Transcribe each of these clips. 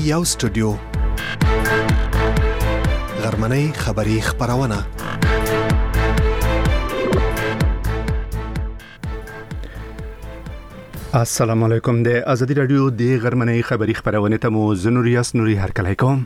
یو سټوډیو غرمنۍ خبری خبرونه السلام علیکم د ازادي رادیو د غرمنۍ خبری خبرونه ته مو زنوریاس نوري هرکلی کوم.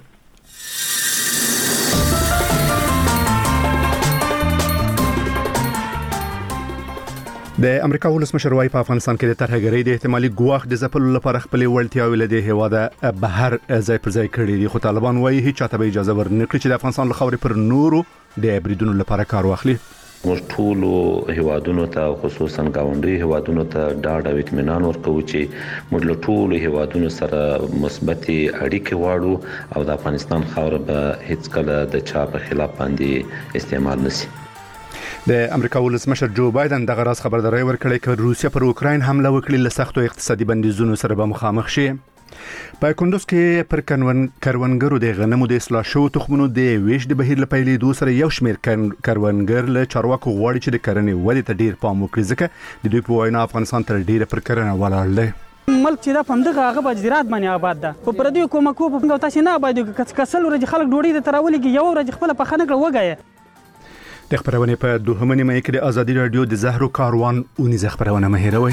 د امریکا ولسمشر وايي په افغانستان کې د ترهګرۍ د احتمالي ګواښ د ځپلو لپاره خپل وړتیاوې له دې هواده بهر ځای پر ځای کړي دي، خو طالبان وايي هیڅ چاته به اجازه ورنکړي چې د افغانستان له خاورې پر نورو د بریدونو لپاره کار واخلي. موږ ټول هیوادونو ته خصوصا گاونډي هیوادونو ته ډاډ او اطمینان ورکوو چې موږ له ټول هیوادونو سره مثبت اړیکې واړو او د افغانستان خاور به هیڅ کله د چا په خلاف باندې استعمال نشي. د امریکا ولسمشر جو بایدن دغه راز خبرداري ورکړې چې روسیا پر اوکراین حمله وکړي له سختو اقتصادي بندیزونو سره به مخامخ شي. په کندوز کې پر کروندګرو د غنمو د اصلاح شو تخمونو د ویش د بهیر لپاره دوه سره یو شمیر کروندګر له چارواکو غواړي چې د کرنې ودې ته ډیر پام وکړي، ځکه د دوی په وینا افغانستان تر ډیره پر کرنه ولاړ دی. ملک چې دا پمدغه هغه به زراعت باندې آباد ده، په پردیو کومکو په څنګه تاسو نه آباد کسل ورځ خلک ډوډۍ د تراولې یو ورځ خپل په خنه کړه وګايه. د خبرونه په دوهمه نیمه کې د ازادي رادیو د زهرو کاروان اونیز خبرونه مهیروي.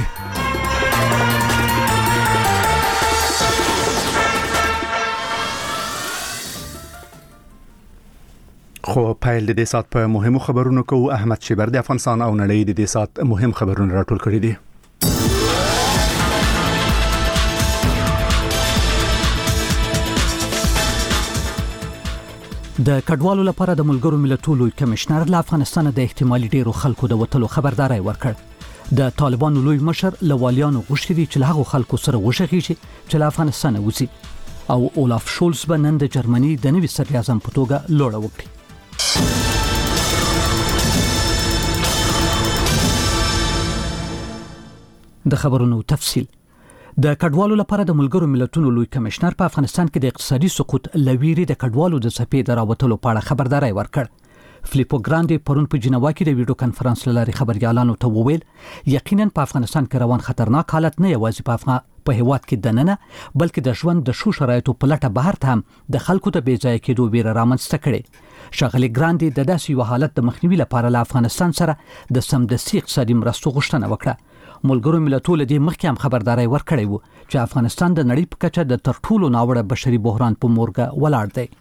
خو پایل د دې سات په مهمو خبرونو کو احمد شیبر د افغانستان او نړۍ د دې سات مهم خبرونه راټول کړي دي. د کډوالو لپاره د ملګرو ملتونو کمشنر له افغانستان د احتمالي ډیرو خلکو د وټلو خبرداري ورکړ. د طالبانو لوی مشر لوالیانو غوښتي دي چې هغه خلکو سره وشخیږي چې له افغانستان وځي، او اولاف شولز به نن د جرمني د نوي صدر اعظم په توګه لوړه وکړي. د خبرونو تفصیل. د کډوالو لپاره د ملګرو ملتونو لوی کمشنر په افغانستان کې د اقتصادي سقوط لویری د کډوالو د صفې د راوتلو په اړه خبرداري ورکړ. فلیپو ګراندي پرون په جنیوا کې د ویډیو کانفرنس لاري خبريالانو ته وویل یقینا په افغانستان کې روان خطرناک حالت نه یوازې په هیواد کې دننه بلکې د ژوند د شو شرایطو په لټه بهر ته هم د خلکو ته بې ځای کېدو ویره رامنځته کړي. شاغلي ګراندي د داسې یو حالت د مخنیوي لپاره له افغانستان سره د سمدستي اقتصادي مرستو غوښتنه وکړه. ملګرو ملتونو د مخکې هم خبرداري ورکړې و چې افغانستان د نړۍ په کچه د تر ټولو ناوړه بشري بحران په مورګه ولاړ دی.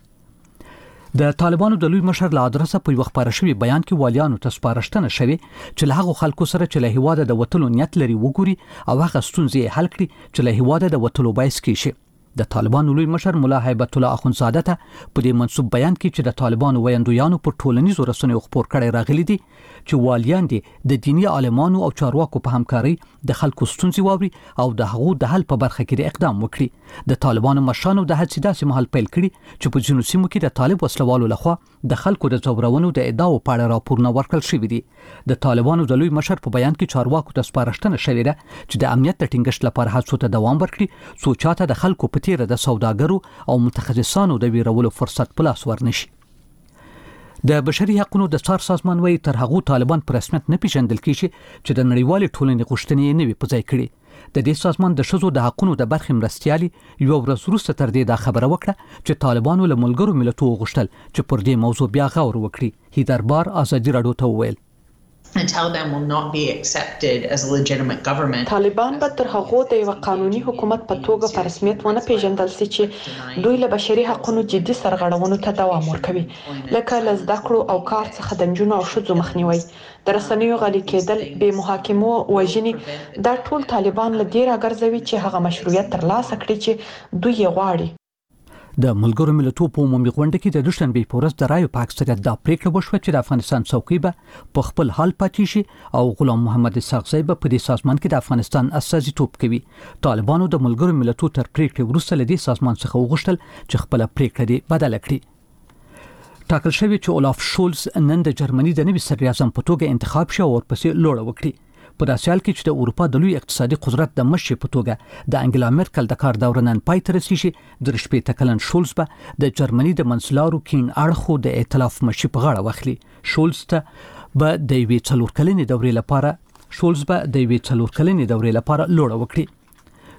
د طالبانو د لوی مشر له ادرسه په یو خبره شوی بیان کې والیانو ته سپارښتنه شوی چې له هغو خلکو سره چې له هیواده د وټلو نیت لري وګوري او هغه ستونزې حل کړي چې له هیواده د وټلو باعث کیږي. د طالبانو لوی مشر مولا هیبت الله اخونزاده ته په دې منسوب بیان کې چې د طالبانو ویاندویانو پر ټولنیزو رسنیو خبر کړي راغلي دي چې والیان دي د دینی عالمانو او چارواکو په همکاري د خلکو ستونزې واوري او د هغو د حل په برخه کې اقدام وکړي. د طالبانو مشرانو د هڅې داسې مهال پیل کړي چې په جنوب سیمو کې د طالب وسلوالو لخوا د خلکو د ځورونو د ادعاو په اړه راپورونه ورکړل شوی دي. د طالبانو د لوی مشر په بیان کې چارواکو ته سپارښتنه شوې ده چې د امنیت د ټینګښت لپاره هڅو ته دوام ورکړي، څو چاته د خلکو په تیره د سوداګرو او متخصصانو د ویرولو فرصت په لاس ورنشي. د بشري حقوقو د څار سازمان وايي تر هغه طالبان پر رسمیت نه پیژندل کیږي چې د نړیوال ټولنې غوښتنې نه وي په ځای کړي. د دې سازمان د شذو د حقوقو د برخې مرستيالي یو ورځ وروسته تر دې دا خبره وکړه چې طالبانو له ملګرو ملتونو غوښتل چې پر دې موضوع بیا غور وکړي. هیدر بار ازادي رادیو ته وویل The Taliban will not be accepted as a legitimate government. طالبان به تر هغه د یو قانوني حکومت په توګه په رسمیت ونه پیژندل شي چې دوی له بشري حقوقو جدي سرغړونو ته دوام ورکوي، لکه له زده کړو او کار څخه د نجونو او ښځو مخنیوي، د رسنیو غلي کېدل، بې محاکمو وژنې. دا ټول طالبان له دې راګرځوي چې هغه مشروعیت ترلاسه کړي چې دوی یې غواړي. د ملګرو ملتونو په عمومي غونډه کې د دوشنبه په ورځ د رایو په اکثریت دا پریکړه وشوه چې د افغانستان څوکۍ به په خپل حال پاتې شي او غلام محمد اسحاق زی به په دې سازمان کې د افغانستان استازیتوب کوي. طالبانو د ملګرو ملتونو تر پریکړې وروسته له دې سازمان څخه وغوښتل چې خپل پریکړه دې بدل کړي. ټاکل شوی چې اولاف شولز نن د جرمني د نوي صدر اعظم په توګه انتخاب شو او ورپسې لوړه وکړي. په داسې حال کې چې د اروپا د لوی اقتصادي قدرت د مشر په توګه د انګلا مرکل د کار دوره نن پای ته رسیږي، د 18 کلن شولز به د جرمني د منځلارو کینګ اړخو د ائتلاف مشر په غاړه واخلي. شولز ته به د یوې څلور کلنې دورې لپاره لوړه وکړي.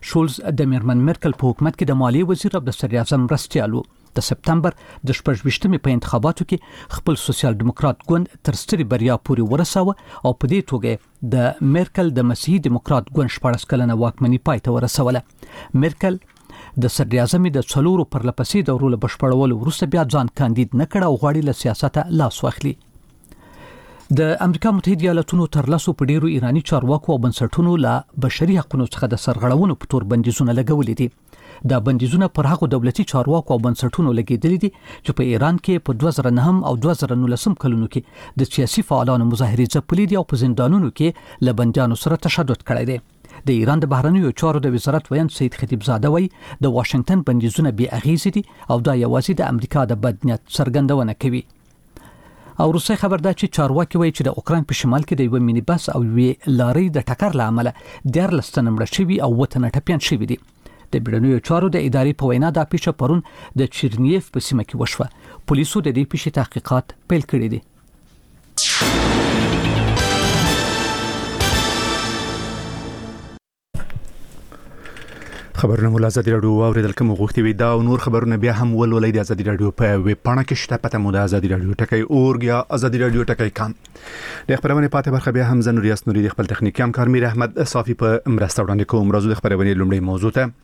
شولز د میرمن مرکل په حکومت کې د مالیې وزیر او د صدر اعظم مرستیال و. د سپتمبر د 28مې په انتخاباتو کې خپل سوسیال دیموکرات ګوند تر سترې بریا پورې ورساوه او په دې توګه د مرکل د مسیحي دیموکرات ګوند 14 کلنه واکمني پای ته ورسوله. مرکل د صدر اعظم د څلورو پرلپسې دورو له بشپړولو وروسته بیا ځان کاندید نه کړ او غواړي له سیاسته لاس واخلي. د امریکا متحده ایالاتونو تر لاسو په ډیرو ایرانی چارواکو او بنسټونو له بشري حقوقو څخه د سرغړونو په تور بندیزونه لګولې دي. دا بندیزونه پر هغو دولتي چارواکو او بنسټونو لګیدلي دي چې په ایران کې په 2009 او 2019 کلونو کې د سیاسي فعالانو مظاهرې ځپلي دي او په زندانونو کې له بندیانو سره تشدد کړی دی. د ایران د بهرنیو چارو د وزارت ویاند سید خطیبزاده وایي د واشنگټن بندیزونه بې اغیزې دي او دا یوازې د امریکا د بدنیت څرګندونه کوي. او روسي خبر دا چې چارواکي وایي چې د اوکراین په شمال کې د یو مینی بس او یو لارۍ د ټکر له امله 14 تنه مړه شوي او 7 تنه ټپیان شوي دي. د بیړنیو چارو د ادارې په وینا دا پیښه پرون د چیرنیف په سیمه کې وشوه. پولیسو د دې پیښې تحقیقات پیل کړي دي. خبرونه مول ازادي رادیو اوریدل کوم غوښتي وي دا او نور خبرونه بیا هم ولولای د ازادي رادیو په ویب پاڼه کې شته. پته مو د ازادي رادیو ټکی اورګ یا ازادي رادیو ټکی کام. د خبرونه پاتې برخه بیا هم زنور یاس نوري د خپل تخنیکی همکار میر احمد صافي په مرسته وړاندې کوم. راځو د خبرونه لومړی موضوع ته.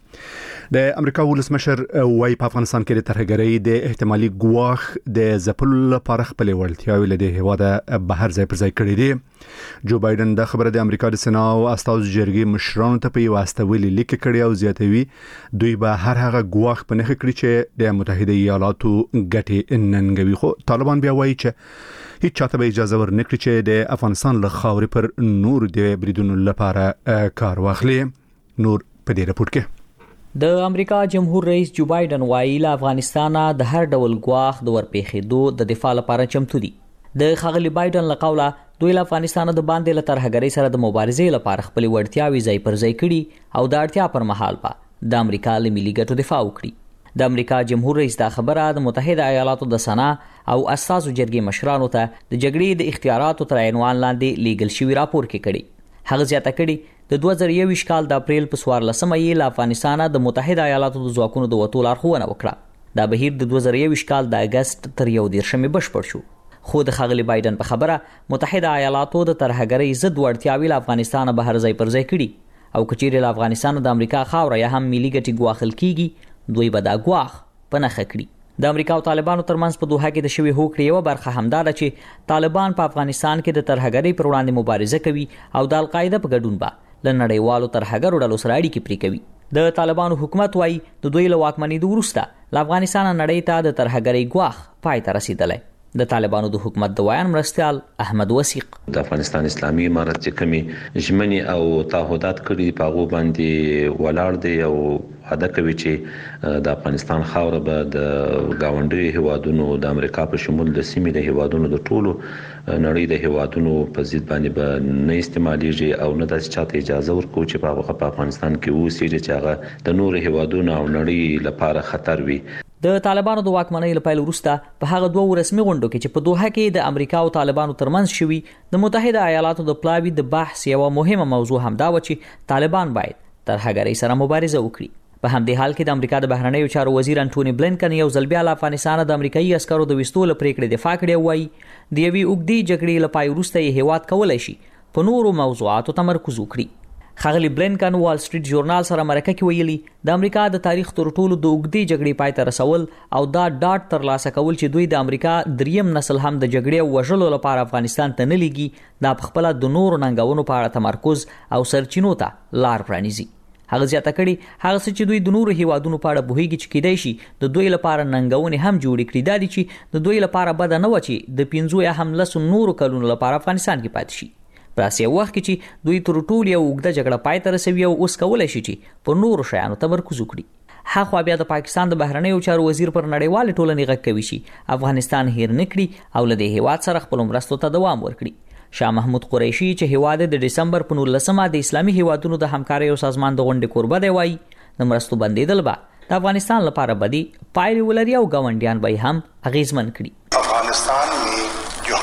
د امریکا ولسمشر وايي په افغانستان کې د ترهګرۍ د احتمالي ګواښ د ځپلو لپاره خپل وړتیاوې له هیواده بهر ځای پر ځای کړې دي. جو بایدن د خبره د امریکا د سنا او استازو جرګې مشرانو ته په یو استویلي لیک کړی او زیاتوي دوی به هر هغه ګواښ په نخښه کړی چې د متحده ایالاتو ګټې ننګوي. خو طالبان بیا وایي چې هیڅ چاته به اجازه ورنکړي چې د افغانستان له خاورې پر نور د بریدونو لپاره کار واخلي. نور په دې رپورت کې د امریکا جمهور رئیس جو بایدن وایي له افغانستان د هر ډول ګواښ د ورپېښېدو د دفاع لپاره چمتو دي. د ښاغلي بایدن له قوله دوی له افغانستان د باندې له ترهګرۍ سره د مبارزې لپاره خپل وړتیاوې ځای پر ځای کړي او د اړتیا پر مهال به د امریکا له ملي ګټو دفاع وکړي. د امریکا جمهور رئیس دا خبره د متحده ایالاتو د سنا او استازو جرګې مشرانو ته د جګړې د اختیاراتو تر عنوان لاندې لیږل شوی راپور کې کړي. هغه زیاته کړي د 2021 کال د اپریل په 14مه یې له افغانستان د متحده ایالاتو د ځواکونو د وټول لارښوونه وکړه. دا بهیر د 2021 کال د اگست تر 11مې بشپړ شو. خو د ښاغلي بایدن په خبره متحده ایالاتو د ترهګرۍ ضد وړتیاوې له افغانستان بهر ځای پر ځای کړي او کچېرې له افغانستان د امریکا خاوره یا هم ملي ګټې ګواښل کیږي دوی به دا ګواښ په نښه کړي. د امریکا او طالبانو ترمنځ په دوحه کې د شوی هوکړې یو برخه همدا ده چې طالبان په افغانستان کې د ترهګرۍ پر وړاندې مبارزه کوي او د القاعده په ګډون به له نړیوالو ترهګرو ډلو سره اړیکې پرې کوي. د طالبانو حکومت وایي د دوی له واکمنېدو وروسته له افغانستان نړۍ ته د ترهګرۍ ګواښ پای ته رسیدلی. د طالبانو د حکومت د ویان مرستیال احمد وثیق د افغانستان اسلامي امارت چې کمی ژمنې او تعهدات کړي په هغه باندې ولاړ دي او وعده کوي چې د افغانستان خاوره به د گاونډي هیوادونو د امریکا په شمول د سیمې د هیوادونو د ټولو نړۍ د هیوادونو په ضد باندې به نه استعمالېږي او نه داسې چاته اجازه ورکوي چې په افغانستان کې اوسېږي چې هغه د نور هیوادونو او نړۍ لپاره خطر وي. د طالبانو د واکمنۍ له پیل وروسته په هغه دوه رسمي غونډو کې چې په دوحه کې د امریکا او طالبانو ترمنځ شوي د متحده ایالاتو د پلاوي د بحث یو مهمه موضوع همدا و چې طالبان باید ترهګرۍ سره مبارزه وکړي. په همدې حال کې د امریکا د بهرنیو چارو وزیر انټونی بلینکن یو ځل بیا له افغانستان د امریکایي عسکرو د وستو له پریکړې دفاع کړې وایي د یوې اوږدې جګړې له پای وروسته یې هیواد کولی شي په نورو موضوعاتو تمرکز وکړي. ښاغلي بلینکن وال سټریټ ژورنال سره مرکه کې ویلي د امریکا د تاریخ تر ټولو د اوږدې جګړې پای ته رسول او دا ډاډ ترلاسه کول چې دوی د امریکا دریم نسل هم د جګړې او وژلو لپاره افغانستان ته نه لیږي دا په خپله د نورو ننګونو په اړه تمرکز او سرچینو ته لار پرانیزي. هغه زیاته کړي هغه څه چې دوی د نورو هیوادونو په اړه پوهیږي چې کیدای شي د دوی لپاره ننګونې هم جوړې کړي. دا دي چې د دوی لپاره بده نه و چې د 15 یا هم 10 نورو کلونو لپاره افغانستان کې پاتې شي. په اسیا وخت کې چې دوی تر ټولو یو اوږده جګړه پای ته رسوي او اوس کولی شي چې په نورو شیانو تمرکز وکړي. هاخوا بیا د پاکستان د بهرنیو چارو وزیر پر نړیوال ټولنې غږ کوي چې افغانستان هیر نه کړي او له دې هیواد سره خپل مرستو ته دوام ورکړي. شاه محمود قریشي چې هیواد د دسمبر په 19مه د اسلامي هیوادونو د همکارۍ او سازمان د غونډې کوربه دی وایي د مرستو بندیدل به د افغانستان لپاره بدی پایلې ولري او ګاونډیان به هم اغیزمن کړي. افغانستان में जो हमारी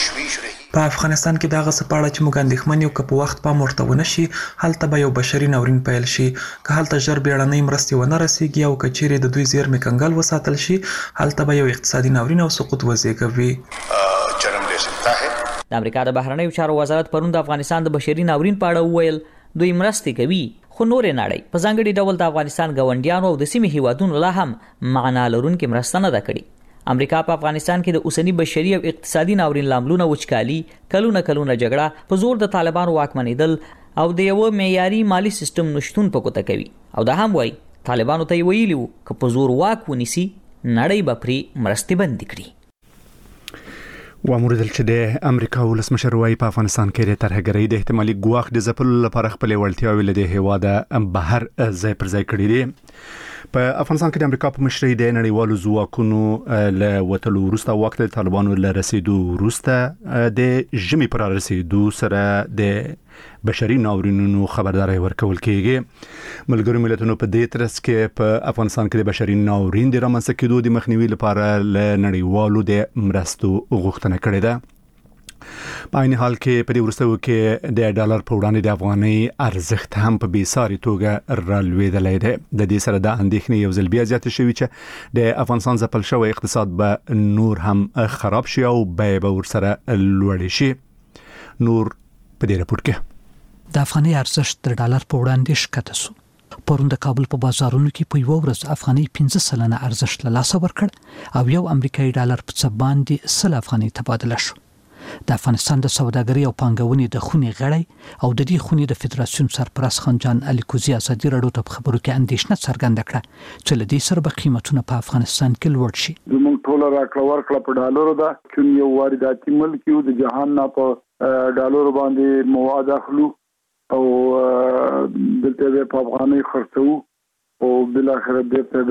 په افغانستان کې دغه سپاړه چې موږ اندېښمن یو که په وخت پام ورته ونه شي هلته به یو بشري ناورین پیل شي که هلته ژر بیړنۍ مرستې ونه رسیږي او که چیرې د دوی زیرمې کنګل وساتل شي هلته به یو اقتصادي ناورین او سقوط وزېږوي. د امریکا د بهرنیو چارو وزارت پرون د افغانستان د بشري ناورین په اړه وویل دوی مرستې کوي خو نورې نړۍ په ځانګړي ډول د افغانستان ګاونډیانو او د سیمې هیوادونو لا هم معنا لرونکې مرسته نه ده کړې. امریکا په افغانستان کې د اوسنی بشري او اقتصادي ناورین لاملونه وچکالي کلونه جګړه په زور د طالبانو واکمنېدل او د یو معیاري مالی سیستم نشټون په کوته کوي او دا هم وایي طالبانو ته ویلي وو چې په زور واک ونیسي نړۍ به پرې مرستې بندي کړي. واموردل چې د امریکا ولسمشر وايي په افغانستان کې د ترهګرۍ د احتمالي ګواښ د ځپلو لپاره خپل وړتیاوې له هیواده بهر ځای پر ځای کړې دي. په افغانستان کې د امریکا په مشرۍ د نړیوالو ځواکونو له وټلو وروسته وخت د طالبانو له رسیدو وروسته د ژمي پر رسیدو سره د بشري ناورینونو خبرداري ورکول کېږي. ملګرو ملتونو په دې ترڅ کې په افغانستان کې د بشري ناورین د رامنځته کېدو د مخنیوي لپاره له نړیوالو د مرستو غوښتنه کړې ده. په عین حال کې په دې وروستیو کې د ډالر په وړاندې د افغانۍ ارزښت هم په بیساري توګه رالوېدلی دی. د دې سره د اندېښنې یو ځل بیا زیاتې شوې چې د افغانستان ځپل شوی اقتصاد به نور هم خراب شي او بیې به ورسره لوړې شي. نور په دې راپور کې د افغانۍ ارزښت د ډالر په وړاندې ښکته شو. پرون د کابل په بازارونو کې په یو ورځ افغانۍ 15% ارزښت له لاسه ورکړ او یو امریکایي ډالر په څه باندې 100 افغانۍ تبادله شو. د افغانستان د سوداګرۍ او پانګونې د خونې غړی او د دې خونې د فدراسیون سرپرست خان جان الیکوزي ازادي راډیو ته په خبرو کې اندېښنه څرګنده کړه چې له دې سره به قیمتونه په افغانستان کې لوړ شي. زموږ ټول راکړه ورکړه په ډالرو ده چې یو وارداتي ملک یو د جهان نه په ډالرو باندې مواد اخلو او دلته په افغانۍ خرڅو او بل اخر دې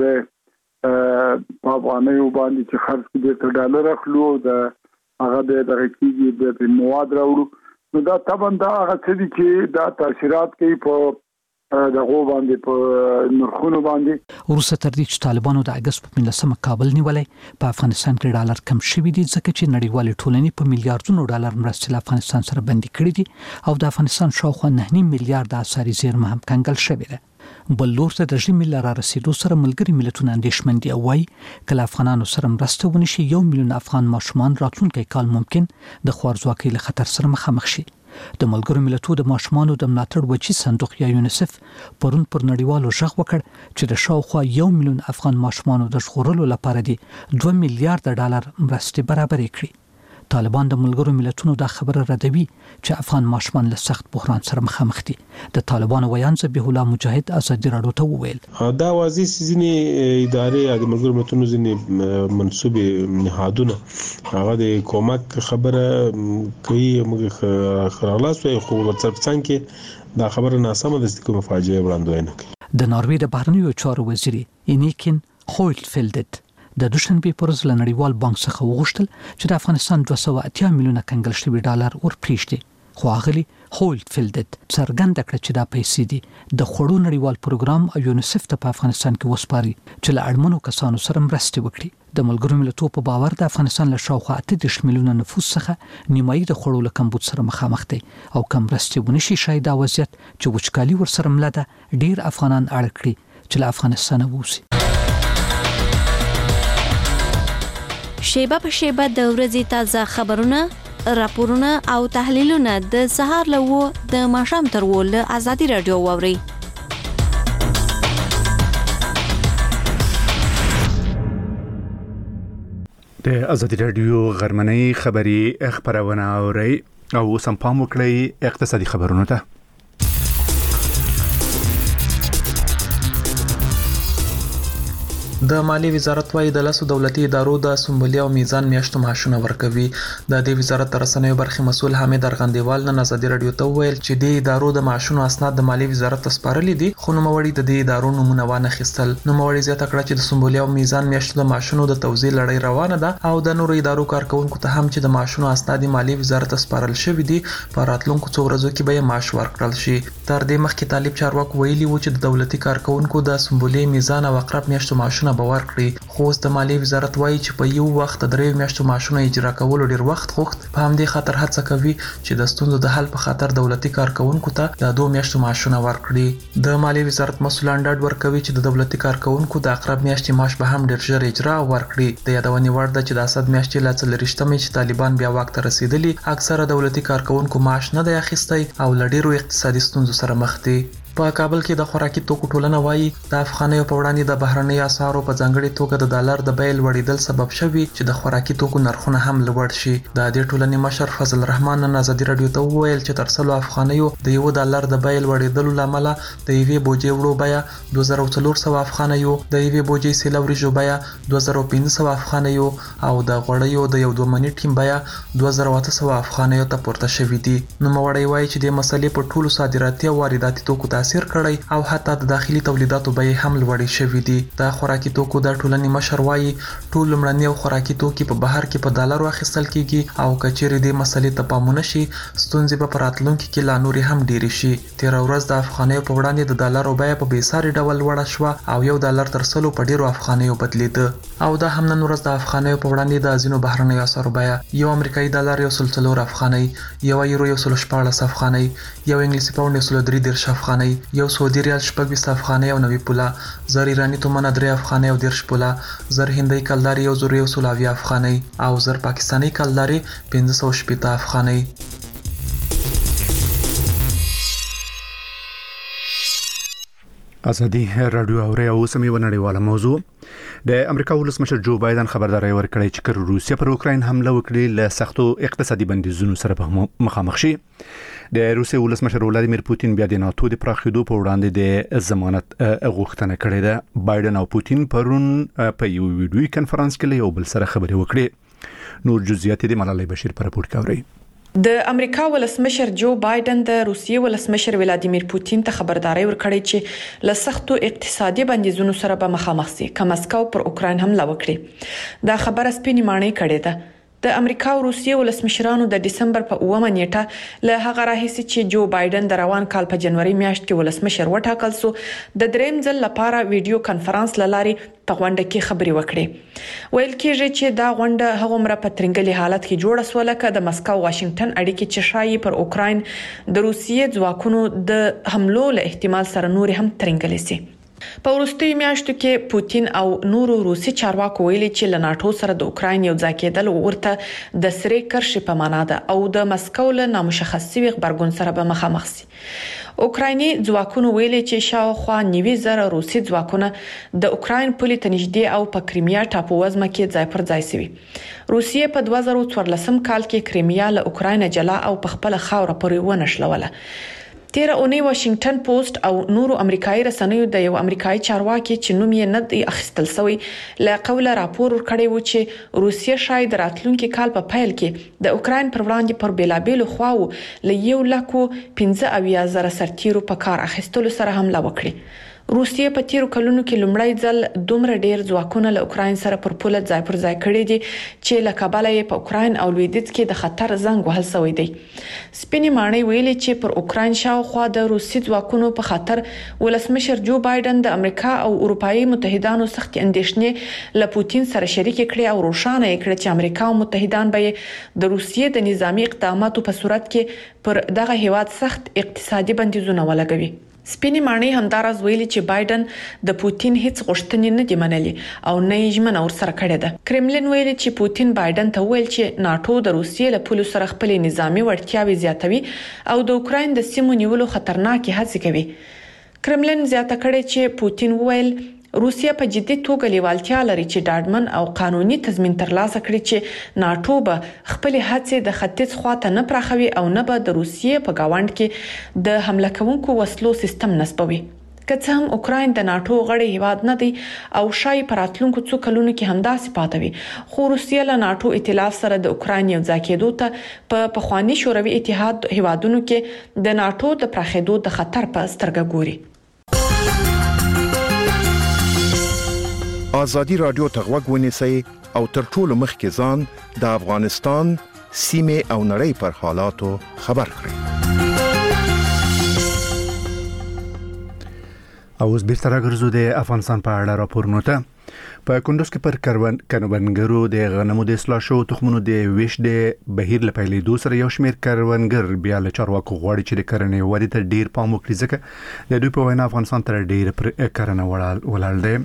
په افغانۍ باندې چې خرڅ کړي د ډالر اخلو د هغه د دقیقي د مواد راوړو نو دا طبعا دا هغه څه چې دا تاثیرات کوي په دغه باندې په نرخونو باندې. وروسته تر دې چې طالبانو د اگست په 15 کابل نیولې په افغانستان کې ډالر کم شوی دي ځکه چې نړیوال ټولنې په میلیارډونو ډالر مرستې له افغانستان سره بندي کړې دي او د افغانستان شاوخوا 9 میلیارډ اسعاري زیرمه هم کنګل شوې ده. بل لور ته د ژمي له رسیدو سره ملګري ملتونه اندېښمن دي او وايي کله افغانانو سره مرسته ونشي 1 میلیون افغان ماشومان راتلونکي کال ممکن د خوارځواکۍ له خطر سره مخامخ شي. د ملګرو ملتونو د ماشومانو د ملاتړ وچی صندوق یا یونیسف پرون پر نړیوالو ژغ وکړ چې د شاوخوا 1 میلیون افغان ماشومانو د ژغورلو لپاره دي 2 میلیارډ ډالر مرستې برابرې کړي. طالبان د ملګرو ملتونو دا خبره ردوي چې افغان ماشومان له سخت بحران سره مخامخ دي. د طالبانو ویان ذبیح الله مجاهد ازادي راډیو ته وویل دا واضح ځینې ادارې د ملګرو ملتونو ځینې منسوبې نهادونه هغه د کومک خبره کوي موږ خلاص وي خو څرګند کې دا خبره ناسمه ده چې کومه فاجعه وړاندوینه کوي. د ناروې د بهرنیو چارو وزیر انیکن هویلفیلد د دوشنبه پر ورځ له نړیوال بانک څخه وغوښتل چې د افغانستان 280 میلیونه کنګل شوی ډالر ورپریږدي. خو هغه هولفیلد څرګنده کړه چې دا پیسې دي د خړو نړیوال پروګرام او یونیسف ته په افغانستان کې وسپاري چې له اړمنو کسانو سره مرسته وکړي. د ملګرو ملتونو په باور د افغانستان له شاوخوا 8 میلیونه نفوس څخه نیمایي د خړو له کمبود سره مخامخ دي او کم مرستې ونشي شاید دا وضعیت چې وچکالي ورسره ملده ډیر افغانان اړ کړي چې له افغانستان ووځي. شیبه په شیبه د ورځې تازه خبرونه، راپورونه او تحلیلونه د سهار له د ماښام تر له ازادي راډیو واوري. د ازادي راډیو غرمنۍ خبری خبرونه اوري او سم پام وکړئ اقتصادي خبرونه ته. د مالی وزارت وايي د لاسو دولتي ادارو د سمبولي او میزان میاشتو معاشونه ورکوي. د دې وزارت تر رسنیو برخې مسول حمید ارغندیوال نن ازادي راډیو ته ویل چې د ادارو د معاشونو اسناد د مالی وزارت ته سپارلي دي خو نوموړي د دې ادارو نمونه وانه خستل. نوموړي زیاته کړه چې د سمبولي او میزان میاشتو د معاشونو د توزیع لړۍ روانه ده او د نورو ادارو کارکونکو ته هم چې د معاشونو اسناد مالی وزارت ته سپارل شوی دي په راتلونکو څو ورځو کې به معاش ورکړل شي. تر دې مخکې طالب چارواکو ویلي و چې د دولتي کارکونکو د سمبولي میزان او اقرب میاشتو معاشونه باور کړی. خو د مالیې وزارت وایي چې په یو وخت 3 میاشتو معاشونه اجرا کول ډیر وخت غوښت. په همدې خاطر هڅه کوي چې د ستونزو د حل په خاطر دولتي کارکونکو ته د 2 میاشتو معاشونه ورکړي. د مالیې وزارت مسولان ډاډ ورکوي چې د دولتي کارکونکو د اقرب میاشتې معاش به هم ډیر ژر اجرا ورکړي. د یادونې وړ ده چې د اسد میاشتې لا 40 چې طالبان بیا واک ته رسیدلی اکثره دولتي کارکونکو معاش نه دی اخیستی او لډیرو اقتصادي ستونزو سره مخ دي. په کابل کې د خوراکي توکو ټولنه وایي د افغانیو په وړاندې د بهرنۍ اسعارو په ځانګړي توګه د ډالر د بیل وړېدل سبب شوی چې د خوراکي توکو نرخونه هم لوړ شي. د دې ټولنې مشر فضل الرحمن نن ازادي رادیو ته وویل چې تر څلو افغانیو د $1 د بیل وړېدلو لامل د یوې بوجې وړو بیه 2400 افغانیو، د یوې بوجې سیل وریجو بیه 2500 افغانیو او د غوړیو د یو 2 منی ټیم بیه 2800 افغانیو ته پورته شوې دي. نو موړی وایي چې د مسلې په ټولو صادراتي او وارداتي توکو تاثیر کړی او حتی د داخلي تولیداتو بیې هم لوړې شوې دي. د خوراکي توکو د ټولنې مشر وایي ټول لومړني خوراکي توکي په بهر کې په ډالرو اخیستل کیږي او کچېرې د مسلې ته پام ونشي ستونزې به په راتلونکي کې لا نورې هم ډېرې شي. تیر ورځ د افغانیو په وړاندې د ډالرو بیه په بېساري ډول لوړه شوه او $1 تر 100 په ډېرو افغانیو بدلېده. او دا هم نن ورځ د افغانیو په وړاندې د ځینو بهرنیو اسعارو بیه یو امریکایي ډالر 104 افغانۍ، یو یورو 114 افغانۍ، یو انګلیسي پاونډ 133 افغانۍ، یو سعودي ریال 26 افغانۍ او 90 پوله، زر ایرانی تومن 3 افغانۍ او 10 پوله، زر هندۍ کلداري 120 افغانۍ او زر پاکستاني کلداري 580 افغانۍ. ازادي رادیو اوري او سمي ونړیواله موضوع. د امریکا ولسمشر جو بایدن خبرداري ورکړې چې روسیا پر اوکراین حمله وکړي له سختو اقتصادي بندیزونو سره مخامخ شي. د روسیې ولسمشر ولادیمیر پوتین بیا د ناتو د پراخېدو په وړاندې د ضمانت غوښتنه کړې ده. بایدن او پوتین پرون په یو ویډیوي کانفرنس کې یو بل سره خبرې وکړې. نور جزئیات د ملالۍ بشیر پر راپور کوي. د امریکا ولسمشر جو بایدن د روسیې ولسمشر ولادیمیر پوتین ته خبرداري ورکړې چې له سختو اقتصادي بندیزونو سره به مخامخ شي که مسکو پر اوکراین حمله وکړي. دا خبره سپینې ماڼۍ کړې ده. د امریکا او روسیې ولسمشرانو د دسمبر په 9 نیټه له هغه راهیسې چې جو بایدن د روان کال په جنوري میاشت کې ولسمشر وټاکل سو د دریم ځل لپاره ویډیو کانفرنس لاري په غونډه کې خبرې وکړې. ویل کېږي چې دا غونډه هغه مر په ترنګلي حالت کې جوړه سو لکه د مسکو واشنگټن اړیکې چې شایي پر اوکراین د روسیې ځواکونو د حملو له احتمال سره نور هم ترنګلي سي. په وروستیو میاشتو کې پوتین او نورو روسي چارواکو ویلي چې له ناتو سره د اوکراین یو ځای کېدل ورته د سرې کرښې په معنا ده او د مسکو له نامشخص شوي خبرګون سره به مخامخ شي. اوکرایني ځواکونو ویلي چې شاوخوا 90,000 روسي ځواکونه د اوکراین پولې ته نږدې او په کریمیا ټاپو وزمه کې ځای پر ځای شوي. روسیې په 2014 کال کې کریمیا له اوکراین جلا او په خپل خاور پورې ونښلوله. تیر اونۍ واشنگټن پوسټ او نورو امریکایي رسنیو د یو امریکایي چارواکي چې نوم یې نه دی اخیستل شوی له قوله راپور ورکړی و چې روسیه شاید راتلونکي کال په پیل کې د اوکراین پر وړاندې پر بیلابېلو خواو له 1,15,000 سرتیرو په کار اخیستلو سره حمله وکړي. روسیه په تیرو کلونو کې لومړی ځل دومره ډیر ځواکونه له اوکراین سره پر پوله ځای پر ځای کړي دي چې له کابل یې په اوکراین او لویدیځ کې د خطر زنګ وهل شوی دی. سپینې ماڼۍ ویلي چې پر اوکراین شاوخوا د روسي ځواکونو په خطر ولسمشر جو بایدن د امریکا او اروپאי متحدانو سخت اندېښنې له پوتین سره شریک کړي او روښانه کړي چې امریکا او متحدان به د روسیې د نظامی اقداماتو په صورت کې پر دغه هیواد سخت اقتصادي بندیزونه ولګوي. سپینې ماڼۍ همداراز ویلي چې بایدن د پوتین هیڅ غوښتنې نه دي منلي او نه یې ژمنه ورسره کړې ده. کرملین ویلي چې پوتین بایدن ته ویل چې ناتو د روسیې له پولو سره خپل نظامی وړتیاوې زیاتوي او د اوکراین د سیمو نیولو خطرناکې هڅې کوي. کرملین زیاته کړې چې پوتین ویل روسیا په جدي توګه لیوالتیا لري چې ډاډمن او قانوني تضمین ترلاسه کړي چې ناتو به خپل هڅې د ختیځ خواته نه پراخوي او نه به د روسیې په گاوند کې د حمله کوونکو وسلو سیستم نصبوي. که څه هم اوکراین د ناتو غړی هیواد نه دی او شای په راتلونکو څو کلونو کې همداسې پاتې وي، خو روسیه له ناتو ائتلاف سره د اوکراین یو ځای کېدو ته په پخوانی شوروي اتحاد هیوادونو کې د ناتو د پراخېدو د خطر په سترګه ګوري. ازادي رادیو ته غوږ ونیسئ او تر ټولو مخکې ځان د افغانستان سیمه او نړۍ پر حالاتو خبر کړئ. او اوس بیرته راګرځو د افغانستان په اړه راپورونه ته. په کندوز کې پر کروندګرو د غنمو د اصلاح شو تخمونو د ویش د بهیر لپاره د سره یو شمیر کروندګر بیا له چارواکو غواړي چې د کرنې ودې ته ډیر پام وکړي ځکه د دوی په وینا افغانستان تر ډیر پر کرنه ولاړ دی.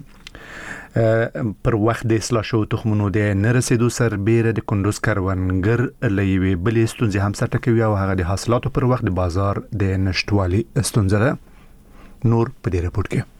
پر وخت د اصلاح شو تخمونو د نرسېدو سربېره د کندوز کروندګر لېوي بلې ستونزې هم سره کوي او هغه د حاصلاتو پر وخت د بازار د نشټوالي ستونزه ده. نور په دې رپورت کې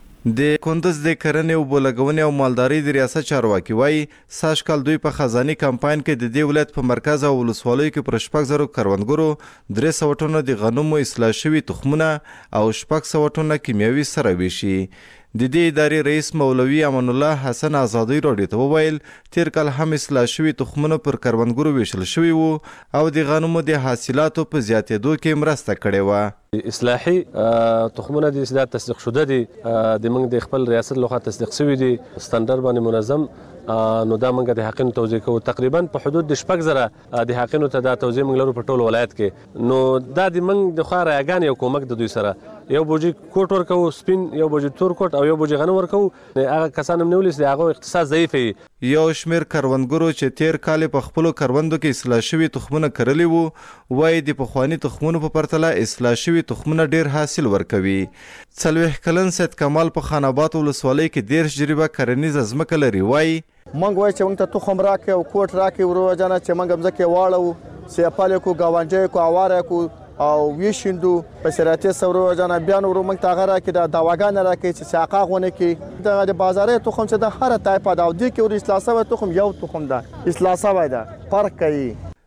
د کندوز د کرنې او بولګونې او مالداري د ریاست چارواکي وایي ساش کال دوی په خزاني کمپاین کې د دې ولایت په مرکز او ولسوالیو کې پر 600 کروندګرو 300 ټنه د غنمو اصلاح شوي تخمونه او 600 ټنه کیمیاوي سره ویشي. د دې ادارې رئیس مولوي امان الله حسن آزادی راډیو ته وویل تیر کال هم اصلاح شوي تخمونه پر کروندګرو ویشل شوي وو او د غنمو د حاصلاتو په زیاتېدو کې مرسته کړې وه. اصلاحي تخمونه د اصلاح تصدیق شوده دي د موږ د خپل ریاست لخوا تصدیق شوی دي ستاندر باندې منظم نو دا موږ د حقینو توزیع کوو تقریبا په حدود د 6,000 د حقینو ته دا توزیع موږ لرو په ټول ولایت کې. نو دا د موږ د خوا راګان یو کومک د دوی سره یو بوجي کوټ ورکو سپین یو بوجي تور کوټ او یو بوجي غنم ورکو هغه کسان هم نیولې چې هغه اقتصاد ضعیف وي. یو شمیر کروندګرو چې تیر کال په خپل کروندو کې اصلاح شوي تخمونه کرلی وو وایي د پخوانی تخمونو په پرتله اصلاح شوي تخمونه ډیر حاصل ورکوي. 40 کلن سید کمال په خان آباد ولسوالۍ کې 10 جریبه کرنیزه ځمکه لري وایي منګ وای چې موږ ته تخم راکې او کوټ راکې ورو جنا چې موږ مزکه واړو سیپاله کو گاونجه کو اواره کو او ویشندو په شرایطي سورو جنا بیان ورو موږ ته غره کې د دواګان راکې چې ساقه غونه کې د بازارې تخم چې د هر ټایپ د او دي کې ور اصلاح سوی تخم یو تخم ده اصلاح سوی ده فرق کوي.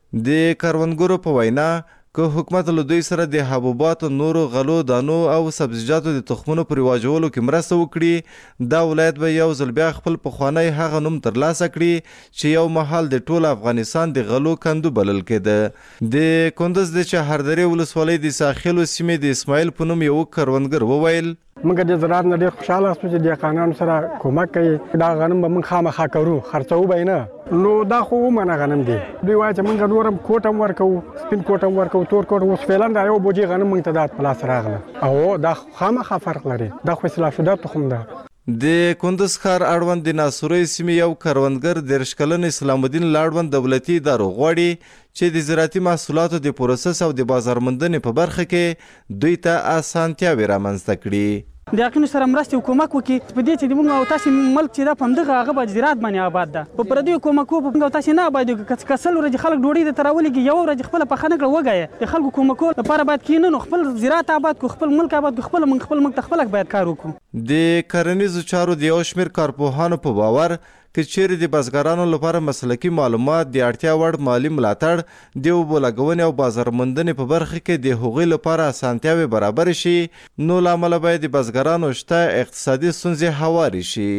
د کروندګرو په وینا که حکومت له دوی سره د حبوباتو نورو غلو دانو او سبزیجاتو د تخمونو پر واجولو کې مرسته وکړي دا ولایت به یو ځل بیا خپل پخوانی هغه نوم ترلاسه کړي چې یو مهال د ټول افغانستان د غلو کندو بلل کېده. د کندوز د چهاردری ولسوالۍ د ساحلو سیمې د اسماعیل په نوم یو کروندګر وویل موږ د زراعت نه ډېر خوشاله یو چې د قانون سره کومک کوي دا غنم به موږ خامخا کوو خرڅو به نه نو دا خو ومنه غنم دی دوی وایي چې موږ نورم کوټم ورکو سپین کوټم ورکو تور کوټ اوس فعلا دا یو بوجي غنم موږ ته د پلاس راغله او دا خامخا فرق لري دا خو اصلاح شوده تخم ده. د کندوز ښار اړوند د ناصري سیمې یو کروندګر 10 کلن اسلام الدین لاړوند دولتي ادارو غواړي چې د زراعتي محصولاتو د پروسس او د بازارموندنې په برخه کې دوی ته اسانتیاوې رامنځته کړي. د حقینو سره مرستې حکومت وکړي په دې چې موږ او تاسو ملک چې دا پمدغه هغه به زراعت باندې آباد ده په پردیو کومکو په موږ تاسو نه آباد کسل ورځ خلک ډوډۍ د تراولې یو ورځ خپل په خنه کړه وګاي د خلکو کومکو لپاره باید کیننو خپل زراعت آباد کو خپل ملک آباد کو خپل ملک خپل باید کار وکړو. د کرنیزو چارو د یو شمیر کارپوهانو په باور که چیرې د بزګرانو لپاره مسلکي معلومات د اړتیا وړ مالی ملاتړ د اوبو لګونې او بازارموندنې په برخه کې د هغوی لپاره اسانتیاوې برابر شي نو له امله باید د بزګرانو شته اقتصادي ستونزې هوارې شي.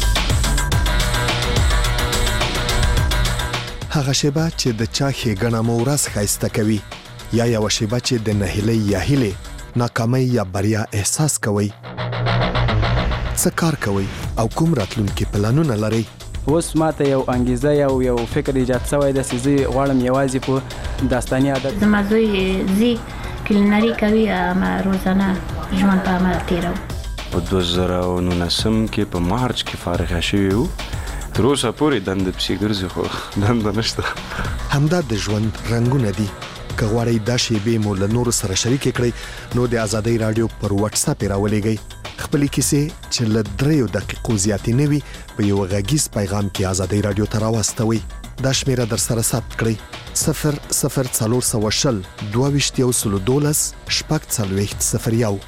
هغه شیبه چې د چا ښېګڼه مو ورځ ښایسته کوي یا یوه شیبه چې د نهیلۍ یا هیلې ناکامۍ یا بریا احساس کوئ څه کار کوئ او کوم راتلونکي پلانونه لرئ. اوس ماته یو انګیزه یو فکر ایجاد شوی دی چې زه غواړم یوازې په داستاني عادت زما زوی کلینري کوي ما روزانه ژوند په عمل تیرو. په 2019 کې په مارچ کې فارغه شوی وو تر اوسه پورې دندې پسې ګرځي خو دنده نشته. همدا د ژوند رنګونه دي که غواړئ دا شیبې مو له نورو سره شریکې کړئ نو د ازادۍ راډیو پر واتس اپ راولېږئ خپلې کیسې چې له 3 دقیقو زیاتې نه وي په یو غږیز پیغام کې ازادۍ راډیو ته راواستوئ. دا شمیره در سره ثبت کړئ 00420 22 14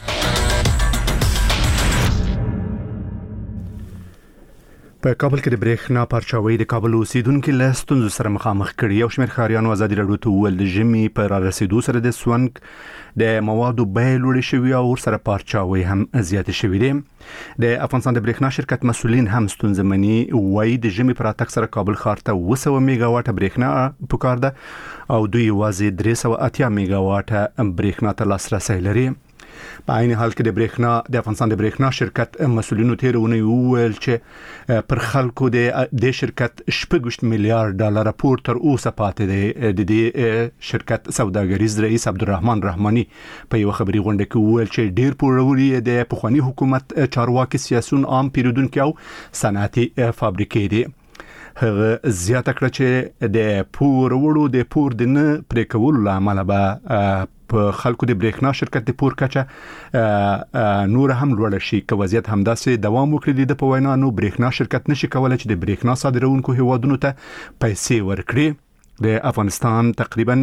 په کابل کې د برېښنا پارچاوي د کابل اوسیدونکو له ستونزو سره مخامخ کړي. یو شمېر ښاریانو ازادي راډیو ته وویل د ژمي په رارسېدو سره د سونګ د موادو بیې لوړې شوي او ورسره پارچاوي هم زیاتې شوي دي. د افغانستان د برېښنا شرکت مسؤلین هم ستونزه مني وایي د ژمي په راتګ سره کابل ښار ته 200 میگا واټه برېښنا پکار ده او دوی یوازې 380 میگا واټه برېښنا ته لاسرسی لري. په عین حال کې د افغانستان د برېښنا شرکت مسؤلینو تیرونه ویل چې پر خلکو د شرکت 8 میلیارډ ډالر پور تر اوسه پاتې دی. د دې شرکت سوداګریز رئیس عبدالرحمن رحماني په یو خبري غونډه کې ویل چې ډیر پوروري د پخوانی حکومت چارواکي سیاسيون عام پیرودونکو او صنعتي فابریکې دي. هغه زیاته کړه چې د پور وړو د پور د نه پرې کولو لامل به په خلکو د برېښنا شرکت د پور کچه نور هم لوړ شي. که وضعیت همداسې دوام وکړي د په وینا نو برېښنا شرکت نشي کولای چې د برېښنا صادرونکو هیوادونو ته پیسې ورکړي. د افغانستان تقریبا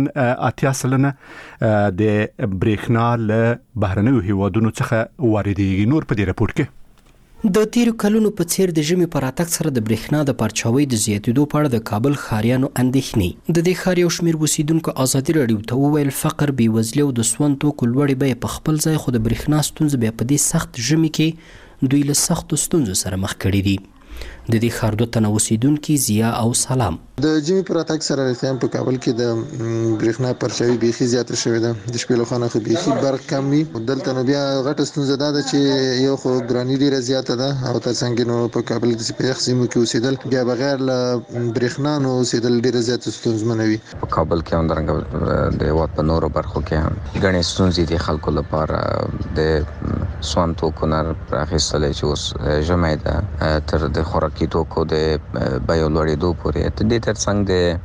80% د برېښنا له بهرنیو هیوادونو څخه واردېږي. نور په دې راپور کې د تیرو کلونو په څیر د ژمي پر راتګ سره د برېښنا د پرچاوۍ د زیاتېدو په اړه د کابل ښاریانو اندېښنې. د دې ښار یو شمېر اوسیدونکو ازادي راډیو ته وویل فقر، بېوزلي او د سون توکو لوړې بیې په خپل ځای، خو د برېښنا ستونزې بیا په دې سخت ژمي کې دوی له سختو ستونزو سره مخ کړي دي. د دې ښار 2 تنه اوسیدونکي ضیا او سلام د ژمي پر راتګ سره رښتیا په کابل کې د برېښنا پرچاوي بیخي زیاته شوې ده. د شپې له خوا خو بیخي برق کم وي. دلته نو بیا غټه ستونزه ده چې یو خو ګراني ډیره زیاته ده او ترڅنګ نو په کابل کې په یخ سیمو کې اوسېدل بیا بغیر له برېښنا نو اوسېدل ډیره زیاته ستونزمن وي. په کابل کې هم درنګ د هیواد په نورو برخو کې هم ګڼې ستونزې دي خلکو لپاره. د سون توکو نه راخیستل چې اوس ژمی ده تر د خوراکي توکو د بیو لوړېدو پورې د ترڅنګ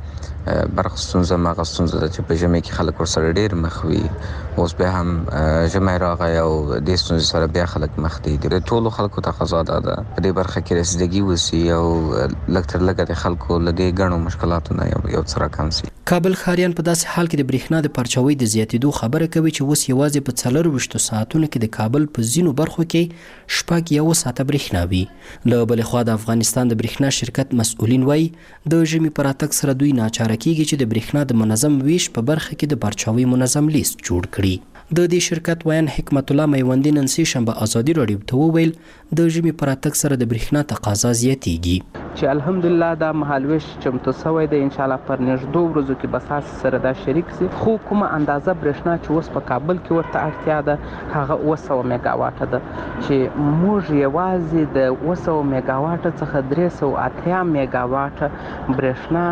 د برق ستونزه ماغه ستونزه ده چې په ژمي کې خلک ورسره ډېر مخ وي. اوس بیا هم ژمی راغی او د ستونزې سره بیا خلک مخ دي. د ټولو خلکو تقاضا ده په دې برخه کې رسیدګي وسی او لږ تر لږه د خلکو له دې ګڼو مشکلاتو نه یو څه راکم سي. کابل ښاریان په داسې حال کې د برېښنا د پرچاوۍ د زیاتېدو خبره کوي چې اوس یوازې په 24 ساعتونو کې د کابل په ځینو برخو کې 1 ساعته برېښنا وي. له بلې خوا د افغانستان د برېښنا شرکت مسؤلین وایي د ژمي پر راتګ سره دوی ناچاره کیږي چې د برېښنا د منظم ویش په برخه کې د پرچاوۍ منظم لیست جوړ کړي. د دې شرکت ویان حکمت الله میوندی نن سه شنبه ازادي راډیو ته وویل د ژمي پر راتګ سره د برېښنا تقاضا زیاتېږي چې الحمدلله دا مهالویش چمتو شوی دی. ان شاء الله پر نږدې ورځو کې بساس سره دا شریک سي. خو کومه اندازه برېښنا چې اوس په کابل کې ورته اړتیا ده هغه 200 میگا واټ ده چې موږ یوازې د 200 میگا واټ څخه 380 میگا واټ برېښنا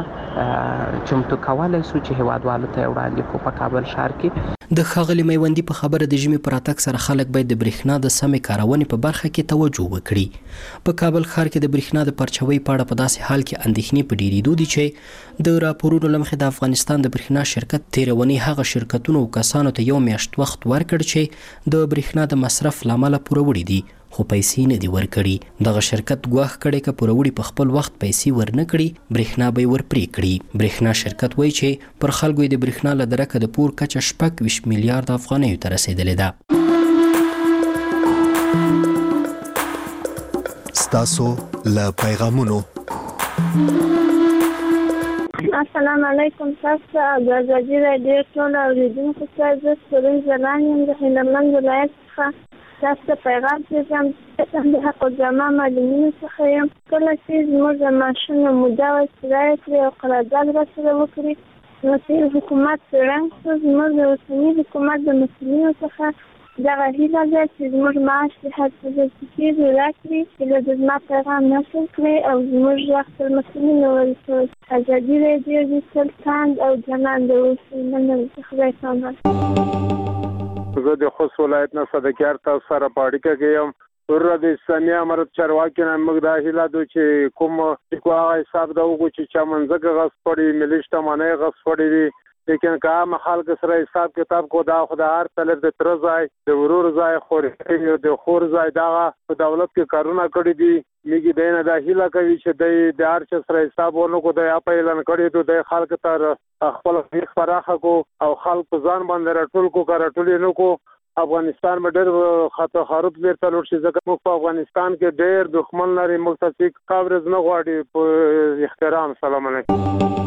چمتو کولای شو چې هیوادوالو ته وړاندې کو په کابل ښار کې. د ښاغلي میوندي په خبره د ژمي پر راتګ سره خلک باید د برېښنا د سمې کارونې په برخه کې توجه وکړي. په کابل ښار کې د برېښنا د پرچاوۍ په اړه په داسې حال کې اندېښنې په ډېرېدو دي چې د راپورونو له مخې د افغانستان د برېښنا شرکت تېرونی هغه شرکتونو او کسانو ته 1 میاشت وخت ورکړ چې د برېښنا د مصرف له امله پوروړي دي خو پیسې نه دي ورکړي. دغه شرکت ګواښ کړی که پوروړي په خپل وخت پیسې ورنه کړي برېښنا به یې ورپرې کړي. برېښنا شرکت وایي چې پر خلکو یې د برېښنا له درکه د پور کچه 26 میلیارډ افغانیو ته رسېدلې ده. ستاسو له پیغامونو السلام علیکم. تاسو د ازادي راډیو ټول اوریدونکو ته زه سرور زلان یم د هلمند ولایت څخه. تاسو پیغام چې د حق الجماع معلومینو څخه یم. کله چې زموږ د ماشومو موده وسیله کړي او قرارداد راسره وکړي نو چې حکومت څرنګ شو زموږ د اوسني حکومت د مسؤلینو څخه دغه هیله ده چې زموږ معاش د هڅې کېږي راکړي چې د زما پیغام نشر کړي او زموږ غږ تر مسؤلینو ورسوي. ازادي راډیو د سلطان او جنان د اوسني منل خدای پامان. زه د خوست ولایت نه صدقیار تاسو سره په اړیکه کې یم. ورته د اسلامي امارت چارواکي نه موږ دا هیله ده چې کوم هغه حساب دا وګورو چې چا منځګه غصب کړي ملي شتمنۍ غصب کړي دي. لیکن که عام خلک سره حساب کتاب کو دا خو د هر طرف د تر ځای د ورور ځای خوري د خور ځای دا په دولت کې کارونه کړی دي. میګي دینه دا هیله کوي چې د هر څه سره حساب ورنکو د اپ اعلان کړی ته د خلک تر خپل فیخ فراخه کو او خلک ځان باندې راټول کو راټول نه کو. افغانستان به ډېر خطر خراب لري تلور شي ځکه موږ په افغانستان کې ډېر دښمن لري. متفق قبرز نه غواړي په احترام. سلام علیکم.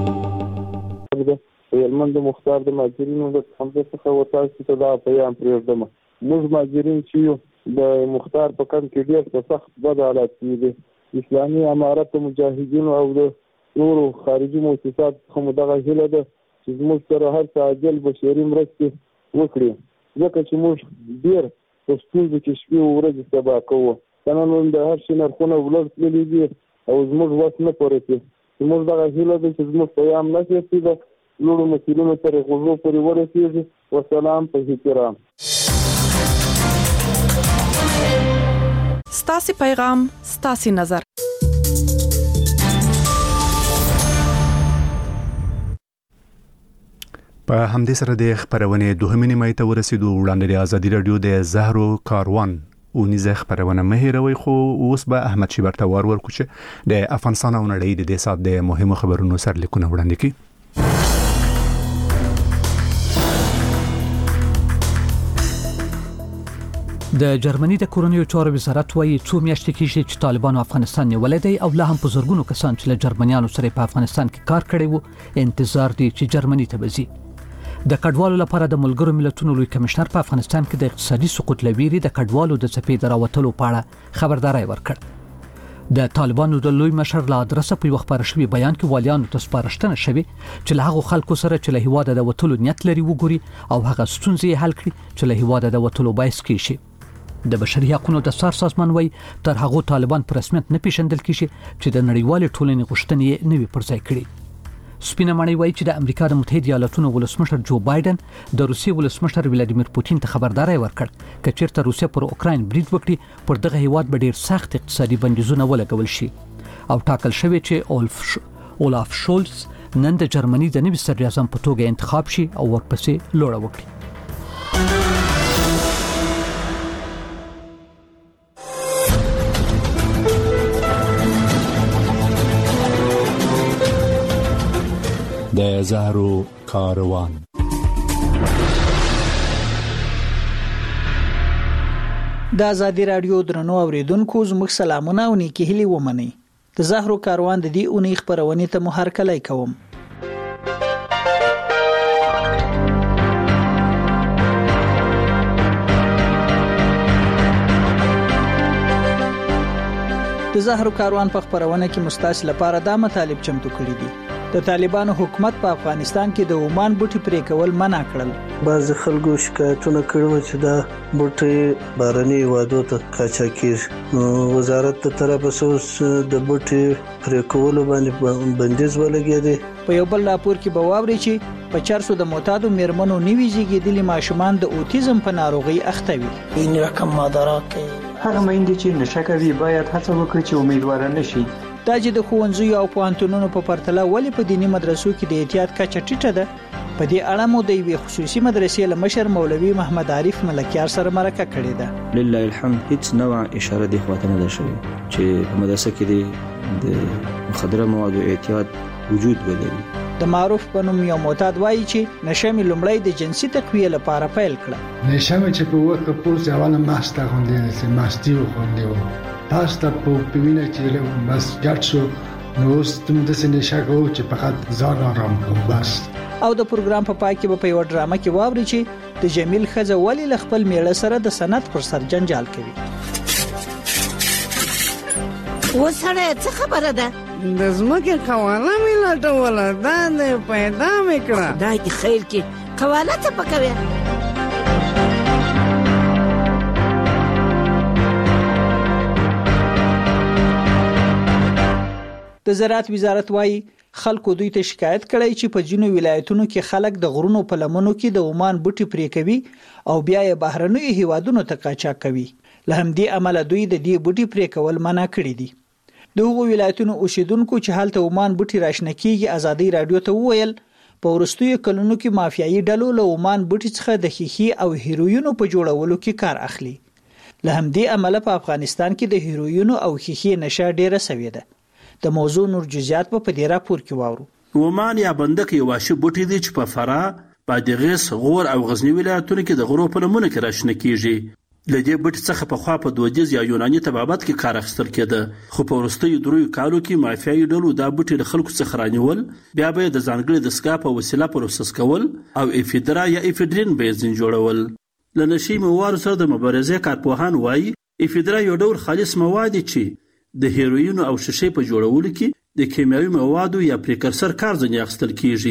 هلمند مختار د ماجرینو د همدې څخه وتاسی ته دا پیغام پرېږدم. موږ ماجرین چې د مختار په کم کې ډېر په سخت بد حالات کې دي. اسلامي امارت مجاهدینو او د نورو خارجي مؤسسات څخه مو دغه هیله ده چې زموږ سره هر څه عاجل بشري مرستې وکړي ځکه چې موږ ډېر په ستونزو کې شپې او ورځې سبا کوو. که نن د هر شي نرخونه ولړ تللي دي او زموږ وس نه پورې زموږ دغه هیله ده چې زموږ پیغام نه شي د لوړو مسؤلینو سره غوږو پورې ورسېږي. وسلام په احترام. ستاسو پیغام ستاسو نظر. په همدې سره د خبرونه دوهمې نیمه ته ورسېدو. وړاندې د ازادي رادیو د زهرو کاروان اونیزه خبرونه مهیروي خو اوس به احمد شیبر ته ورکو چې د افغانستان او نړۍ د دې سات د مهمو خبرونو سرلیکونه وړاندې کړي. د جرمني د کورنیو چارو وزارت وايي څو میاشتې کېږي چې طالبان افغانستان نیولې دي او لا هم په زورګونو کسان چې له جرمنیانو سره په افغانستان کې کار کړی وو انتظار دي چې جرمني ته وځي. د کډوالو لپاره د ملګرو ملتونو لوی کمشنر په افغانستان کې د اقتصادي سقوط لویری د کډوالو د څپې دراوتلو په اړه خبرداري ورکړ. د طالبانو د لوی مشر لا ادرسه په وخت پرشوي بیان کې والیانو ته سپارښتنه شوه چې له هغو خلکو سره چې له هیواده د وټولو نیت لري وګوري او هغه ستونزې حل کړي چې له هیواده د وټولو باعث کیږي. د بشري حقوقو د سازمان وايي تر هغه طالبان په رسمیت نه پیژندل کیږي چې د نړیوال ټولنې غوښتنې نه وي پرځای کړي. سپینه مړی وایي چې د امریکا د متحده ایالاتونو ولسمشر جو بایدن د روسیې ولسمشر ولادیمیر پوتین ته خبرداري ورکړ چې چیرته روسیه پر اوکراین برید وکړي پر دغه هیواد به ډیر سخت اقتصادي بندیزونه ولګول شي او ټاکل شوی چې اولاف شولز نن د جرمني د نوي صدر اعظم په توګه انتخاب شي او ورپسې لوړه وکړي. د زهرو کاروان. د ازادي رادیو درنو اوریدونکو زموږ سلامونه او نیکی هیلې ومنئ. د زهرو کاروان د دې اونۍ خبرونه ته مو هرکلی کوم. د زهرو کاروان په خبرونه کې مستاس لپاره دا مطالب چمتو کړی دي. د طالبانو حکومت په افغانستان کې د عمان بوټي پرې کول منع کړل. بعض خلکو شکایتونه کړو چې دا بوټي بارني وادو ته قاچاقي وزارت ته طرف اوس د بوټي پرې کول باندې بندیز ولګیږي. په یو بل راپور کې به واوري چې په 400 د معتادو میرمنو نیوي زیږیدلي ماشومان د اوټیزم په ناروغي اخته وي. این رقم مادرات هغه مېندې چې نشه کوي باید هڅه وکړي چې امیدوار نشي. دا چې د ښوونځیو او پوهنتونونو په پرتله ولې په دینی مدرسو کې د احتیاط کچه ټیټه ده. په دې اړه مو د یوې خصوصي مدرسې له مشر مولوي محمد عارف ملکیار سره مرکه کړې ده. لله الحمد هیڅ نوع اشاره دی خواته نه ده شوې چې په مدرسه کې د مخدره موادو احتیاط وجود ولري. د معروف په نوم یو معتاد وایي چې نشه مې لومړی د جنسي تقویه لپاره پیل کړه. نشه مې چې په وخت په پوز اوله ماسته غونډې سي ماستي غونډې تاسو په پوینه چې بس ګټ شو نو ستم د سینې شګو چې فقط ځان آرام کوم بس. او د پروګرام په پای کې په یو ډرامه کې واوري چې د جمیل خزه ولی ل خپل میړه سره د سند پر سر جنجال کوي. وسره څه خبره ده؟ د زمکه قواله مې لټوله دا نه پیدا مې کړه. دا کی خیر کې قواله څه پکوي؟ د زراعت وزارت وايي خلکو دوی ته شکایت کړی چې په جنو ولایتونو کې خلک د غرونو په لمنو کې د عمان بوټي پرې کوي او بیا یې بهرنوي هیوادونو ته قاچاق کوي. له همدې عمله دوی د دې بوټي پرې کول منع کړی دي. د هغو ولایتونو اوسیدونکو چې هلته عمان بوټي راشنه کیږي ازادي رادیو ته وویل په ورستیو کلونو کې مافیایي ډلو له عمان بوټي څخه د خیخي او هیروینو په جوړولو کې کار اخلي. له همدې عمله په افغانستان کې د هیروینو او خیخي نشه ډیره سوي ده. د موضوع نور جزئیات په دې راپور کې واورو. عمان یا بندق یو واشه بوټي دي چې په فراه، بادغیس، غور او غزنی ولایتونو کې د غرو په لمنو کې راشنه کیږي. لدې بوټي څخه په خوا په دودیز یا یوناني طبابت کې کار اخیستل کېده، خو په وروستیو دریو کالو کې مافیایي ډلو دا بوټي له خلکو څخه رانیول، بیا به د ځانګړي دستګاه په وسیله پروسس کول او افیدرا یا افیدرین بنزین جوړول. له نشي موادو سره د مبارزې کارپوهان وایي افیدرا یو ډول خالص مواد چې د هیروین او شیشې په جوړولو کې د کیمیاوي موادو یا پریکرسر کار ځنې اخیستل کیږي.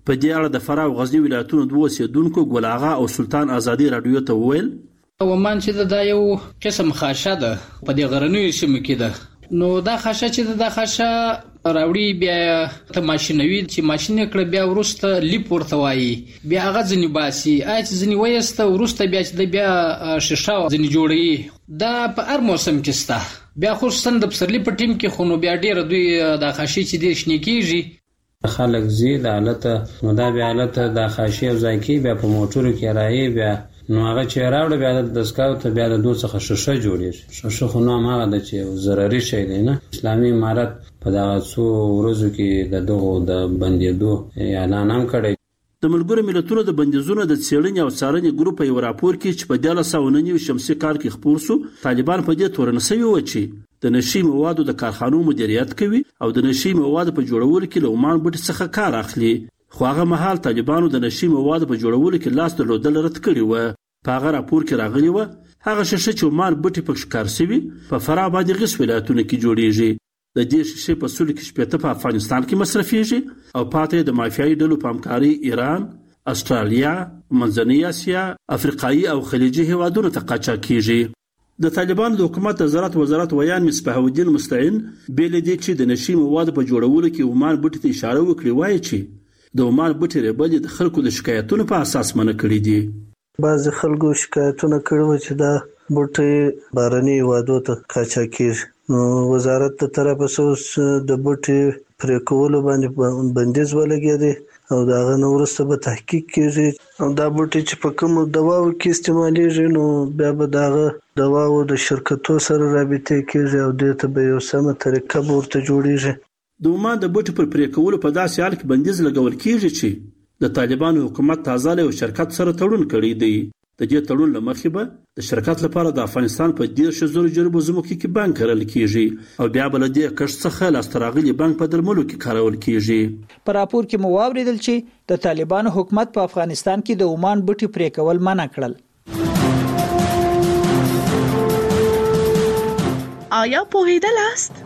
په دې اړه د فراه او غزنی ولایتونو دوه اوسیدونکو ګل آغا او سلطان ازادي رادیو ته وویل ومان چې دا یو قسم خاشه ده په دې غرنیو سیمو کې ده. نو دا خاشه چې دا خاشه راوړي بیا ته ماشینوي چې ماشین کړ بیا ورسته لیپ ورته وایي بیا هغه ځنی باسي اته ځنی وایسته ورسته بیا چې بیا شیشه ځنی جوړي. دا په هر موسم کې ستا بیا خو ستند په سرلی په ټیم کې خو نو بیا ډیر دوی د خاشه چې د شنی کیږي خلک زید حالت نو دا بیا حالت د خاشه او ځای بیا په موټرو کې راي بیا نو هغه چې راوړ بیا د دسکاو ته بیا د دوه څخه شیشه جوړیږي. شیشه خو نو هغه د چې ضروري شی دی نه. اسلامي امارت په دا څو ورځو کې د دغه د بندیدو اعلان هم کړی. د ملګرو ملتونو د بندیزونو د څېړنې او څارنې ګروپ یو راپور کې چې په 1999 شمسي کال کې خپور شو طالبان په دې تورن سوي و چې د نشي موادو د کارخانو مدیریت کوي او د نشي موادو په جوړولو کې له عمان بټ څخه کار اخلي. خو هغه مهال طالبانو د نشي موادو په جوړولو کې لاس درلودل رد کړی و. په هغه راپور کې راغلی و هغه شیشه چې عمان بټي په ښکار سوي په فراه باندې غس ولایتونو کې جوړیږي. د دې شیشې په سل کې شپته په افغانستان کې مصرفيږي او پاتې د مافیایي ډلو په همکاري ایران، استرالیا، منځنۍ اسیا، افریقایي او خلیجي هیوادونو ته قاچاق کیږي. د طالبانو د حکومت وزارت ویان مصباح الدین مستعین بیل دي چې د نشي موادو په جوړولو کې عمان بټي ته اشاره وکړي وایي چې د عمان بټي ریبل د خلکو د شکایتونو په اساس منع کړي دي. بعض خلکو شکایتونه کړو چې دا بوټي بارني هیوادو ته قاچاق کیږي. نو وزارت ته طرفه اوس د بوټي پرې کولو باندې بندیز ولګېدی او دا غو ورسته به تحقیق کیږي. دا بوټي چې په کوم دواو کې استعمالېږي نو بیا به داغه دواو د شرکتو سره رابطه کیږي او د ته به یو سمه طریقه ورته جوړیږي. د عمان د بوټي پر پرې کولو په داسې حال کې بندیز لګول کیږي چې د طالبانو حکومت تازه له شرکت سره تړون کړی دی. د دې تړون لمخې به د شرکت لپاره د افغانستان په 10,000 جربو زموکي کې بانک کارول کیږي او بیا بل دې کښ څخه لاستراغلي بانک په درملو کې کارول کیږي. په راپور کې مو واوریدل چې د طالبانو حکومت په افغانستان کې د عمان بوټي پرې کول منع کړل. آیا پوهیدلاست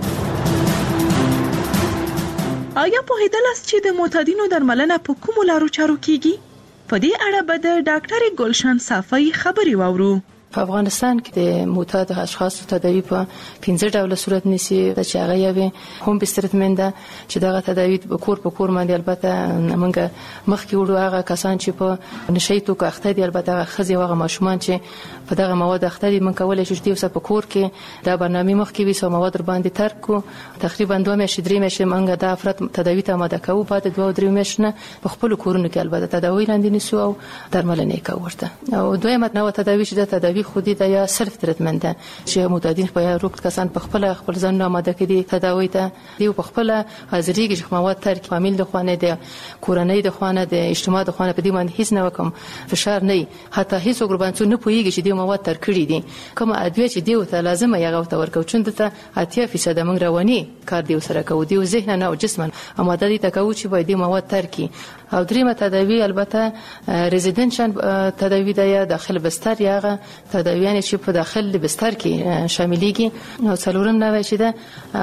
چې د معتادینو درملنه په کومو لارو چارو کیږي؟ په دې اړه به د ډاکټر ګلشن صافی خبري واورو. په افغانستان کې د معتاد اشخاصو تداوی په 15 ډوله صورت نسی چې هغه یوي هم بسترتمنده چې دغه تداوی په کور باندې البته موږ مخکې وړو هغه کسان چې په نشي توکو اخته دي البته خزي هغه ماشومان چې په دغه مواد اخته دي موږ کولای شو چې په کور کې دا برنامه مخکې وي سو مواد باندې ترک کو تقریبا 2 میاشتې 3 میاشتې موږ د افراد تداوی ته آماده کوو بعد 2-3 میاشتې په خپل کورونو کې البته تداوی لاندې نسو او درملنه کوي. او دویمه نوع تداوی چې د تداوی خودی د یا سلف تریټمنټ چې معتادین په روغ کسان په خپل ځان آماده کړي تداوی ته دی په خپل حاضرۍ کې مواد ترک فامیل د خوانه د کورنۍ د خوانه د اجتماع د خوانه په دې باندې هیڅ نه وکم فشار نه حتی هیڅ وګربانڅو نه پويږي چې د مواد ترک کړي دي کوم ادویه چې دی ته لازمه یغه ته ورکو چون ته 80% موږ رواني کار دی سره کوو دی ذهن نه او جسم آماده دي تکو چې باید مواد ترکي. او دریمه تداوی البته ريزيدنشن تداوی د یا داخل بستر یا تداویان چې په داخل بستر کې شاملېږي. او څلورم نوع چې ده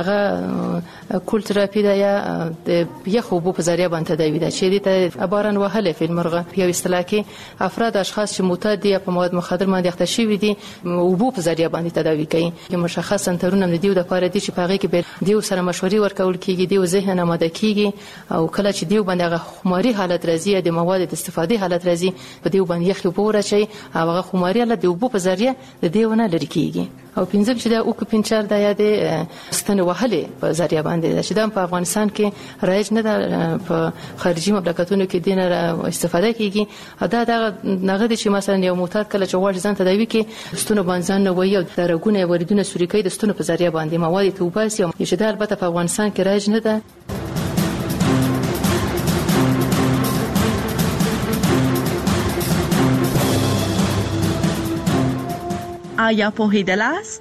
هغه کول تراپی ده یا د یخو په ذریعہ باندې تداوی ده چې د عبارن وهله په مرغه یو اصطلاح کې افراد اشخاص چې معتاد دي په مواد مخدر باندې اخته شوي دي او په ذریعہ باندې تداوی کوي چې مشخص سنترونه د دیو د لپاره دي چې په هغه کې به دیو سره مشورې ورکول کیږي دیو ذهن آماده کیږي او کله چې دیو باندې خماري حالت راځي د مواد د استفادې حالت راځي په دیو باندې یخ پوره شي او هغه خماري له دیو په ذریعہ د دیونه لري کیږي. او پنځم چې د او پنچر د یاد ستنه وهله په ذریعہ باندې چې د په افغانستان کې رایج نه ده په خارجي مملکتونو کې دینه استفاده کیږي. دا دغه چې مثلا یو معتاد کله چې غواړي ځان تداوی کې ستونه باندې نه وي او درګونه وریدونه سوري د ستونه په ذریعہ باندې مواد توباسي او چې د البته په افغانستان کې رایج نه ده. آیا پوهیدلاست؟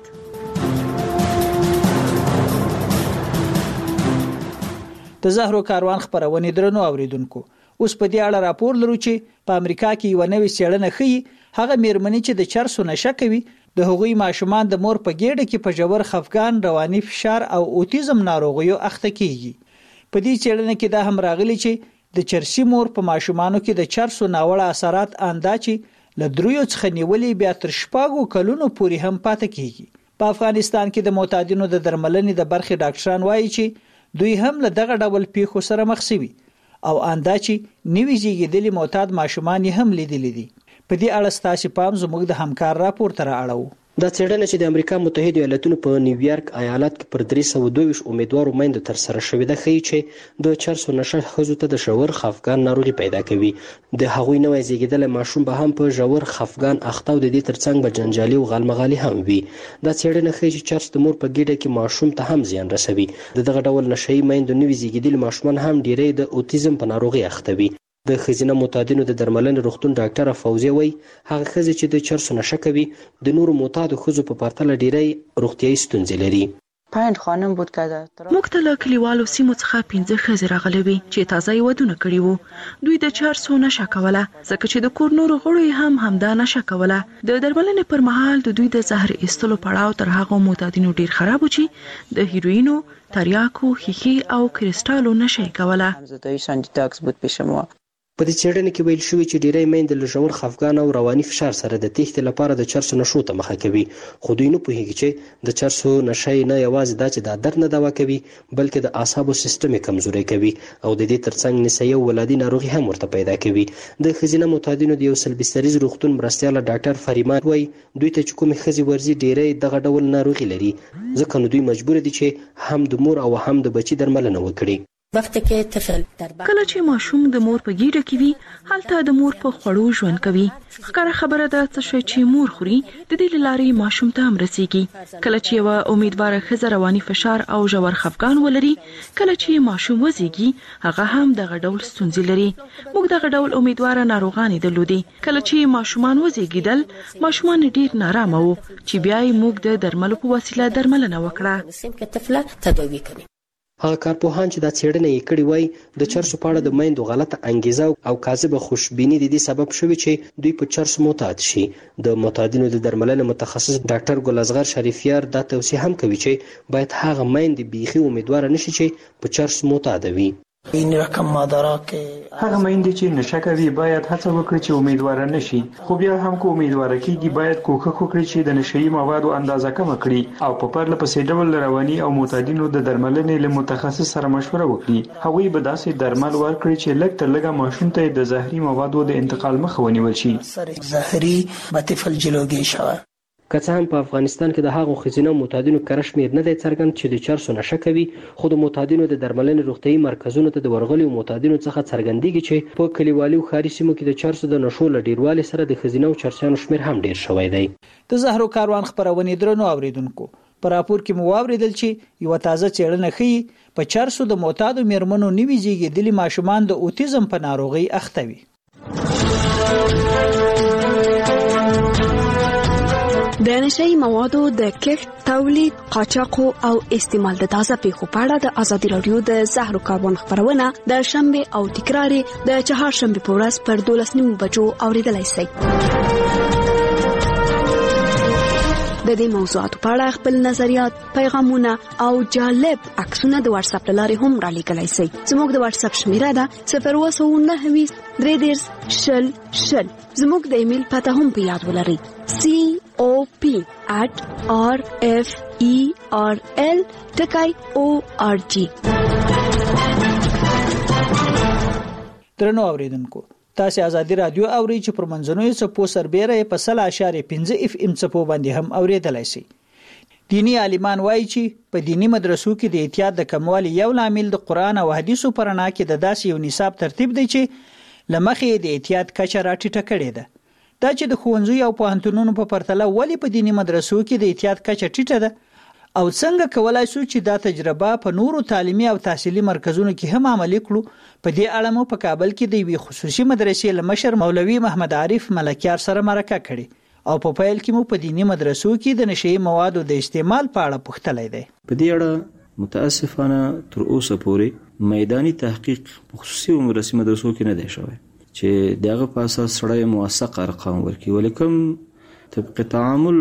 د زهرو کاروان خبرونه درنو اوریدونکو اوس په دې اړه راپور لرو چې په امریکا کې یو نوې څېړنه ښيي هغه میرمنې چې د چرسو نشه کوي د هغوی ماشومان د مور په ګېډه کې په جوړ خفګان رواني فشار او اوټیزم ناروغیو اخته کیږي. په دې څېړنه کې دا هم راغلي چې د چرسي مور په ماشومانو کې د چرسو ناوړه اثرات انداچي له 3 څخه نیولې بیا تر 4 کلونو پورې هم پاتې کیږي. په افغانستان کې د معتادینو د درملنې د برخې ډاکټران وایي چې دوی هم له دغه ډول پیښو سره مخ شوي او انداچي نوي زیږیدلي معتاد ماشومان هم لیدلي دي. په دې اړه ستاسو پام زموږ د همکار راپور تر اړه دا څېړنه چې د امریکا متحده ایالاتونو په نیویارک ایالت کې پر 322 امیدوارو میندو تر سره شوې ده ښیي چې د چرسو نشه ښځو ته د ژور خفګان ناروغي پیدا کوي. د هغوی نوی زیږیدلی ماشوم به هم په ژور خفګان اخته او د دې ترڅنګ به جنجالي او غالمغالي هم وي. دا څېړنه ښیي چې چرس د مور په ګېډه کې ماشوم ته هم زیان رسوي. د دغه ډول نشه یي میندو نوي زیږیدلي ماشومان هم ډیری د اوتیزم په ناروغي اخته وي. د ښځینه معتادینو د درملنې روغتون ډاکټره فوزیه وایي هغه ښځې چې د چرسو نشه کوي د نورو معتادو ښځو په پرتله ډیری روغتیایي ستونزې لري. موږ ته له کلیوالو سیمو څخه 15 ښځې راغلي وي چې تازه یې ودونه کړي وو. دوی د چرسو نشه کوله ځکه چې د کور نورو غړو هم همدا نشه کوله. د درملنې پر مهال د دوی د زهر ایستلو پړاو تر هغو معتادینو ډیر خراب و چې د هیروینو، تریاکو، ښیښې او کریسټالو نشه کوله. په دې څېړنه کې ویل شوي چې ډیری میندې له ژور خفګان او رواني فشار سره د تېښتې لپاره د چرسو نشو ته مخه کوي. خو دوی نه پوهېږي چې د چرسو نشه نه یوازې دا چې د درد نه دوا کوي بلکې د اعصابو سیستم یې کمزوری کوي او د دې ترڅنګ نسایي او ولادي ناروغي هم ورته پیدا کوي. د ښځینه معتادینو د یو سل بستریز روغتون مرستیاله ډاکټر فریمان وایي دوی ته چې کومې ښځې ورځي ډیری دغه ډول ناروغي لري ځکه نو دوی مجبور دي چې هم د مور او هم د بچي درملنه وکړي. کله چې ماشوم د مور په ګیډه کې وي هلته د مور په خوړو ژوند کوي. ښکاره خبره ده چې مور خوري د دې لارې ماشوم ته هم رسیږي. کله چې یو امیدواره ښځه رواني فشار او ژور خفګان ولري کله چې ماشوم وزیږي هغه هم دغه ډول ستونزې لري. موږ دغه ډول امیدواره ناروغان درلودي. کله چې ماشومان وزیږیدل ماشومان ډیر نارامه وو چې بیا یې موږ د درملو په وسیله درملنه وکړه. هغه کارپوهان چې دا څېړنه یې کړې وای د چرسو په اړه د میندو غلطه انګیزه او کاذبه خوشبیني د دې سبب شوي چې دوی په چرسو معتاد شي. د معتادینو د درملنې متخصص ډاکټر ګل اصغر شریفیار دا توصیه هم کوي چې باید هغه میندې بیخي امیدواره نشي چې په چرسو معتاده وي. هغه میندې چې نشه کوي باید هڅه وکړي چې امیدواره نشي، خو بیا هم که امیدواره کیږي باید کوښښ وکړي چې د نشهیي موادو اندازه کمه کړي او په پرله پسې ډول رواني او معتادینو د درملنې له متخصص سره مشوره وکړي. هغوی به داسې درمل ورکړي چې لږ تر لږه ماشوم ته د زهري موادو د انتقال مخه ونیول شي. زهري بطفل جلوګي شوه. که څه هم په افغانستان کې د هغو ښځینه معتادینو کره شمېر نه دی څرګند چې د چرسو نشه کوي، خو د معتادینو د درملنې روغتیایي مرکزونو ته د ورغلیو معتادینو څخه څرګندېږي چې په کلیوالي او ښاري سیمو کې د چرسو د نشو له ډیروالي سره د ښځینه او چرسیانو شمېر هم ډیر شوی دی. د زهرو کاروان خپرونې درنو اوریدونکو په راپور کې مو واوریدل چې یو تازه څېړنه ښیي په چرسو د معتادو میرمنو نوي زیږیدلي ماشومان د اوتیزم په ناروغۍ اخته وي. د نشهیي موادو د کښت، تولید، قاچاق او استعمال د تازه پیښو په اړه د ازادي راډیو د زهرو کاروان خپرونه د شنبه او تکرار د چهارشنبه په ورځ پر 12:30 بجو اوریدلای شئ. د دې موضوعاتو په اړه خپل نظریات، پیغامونه او جالب عکسونه د واتس اپ لارې هم را لیږلی شئ. زموږ د واتس اپ شمیره ده 029 33 زموږ د ایمیل پته هم په یاد ولرئ cop@referl.org. درنو اوریدونکو تاسو ازادي رادیو اوري چې پر منځنوي څپو سربېره په 0.5 FM څپو باندې هم اوریدلای شئ. دینی عالمان وایي چې په دینی مدرسو کې د احتیاط د کموالي یو لامل د قران او حدیثو پرنا کې د داسې یو نصاب ترتیب دی چې لمخې د احتیاط کچه راټیټه کړې ده. دا چې د ښوونځي او پوهنتونونو په پرتله ولې په دینی مدرسو کې د احتیاط کچه ټیټه ده او څنګه کولای شو چې دا تجربه په نورو تعلیمي او تحصیلي مرکزونو کې هم عملي کړو. په دې اړه مو په کابل کې د یوې خصوصي مدرسې له مشر مولوي محمد عارف ملکیار سره مرکه کړې او په پیل کې مو په دینی مدرسو کې د نشهیي موادو د استعمال په اړه پوښتلی دی. په دې اړه متاسفانه تر اوسه پورې میداني تحقیق په خصوصي مدرسې مدرسو کې نه دی شوی چې دغه په اساس سړی موثق ارقام ورکړي، ولیکن طبق تعامل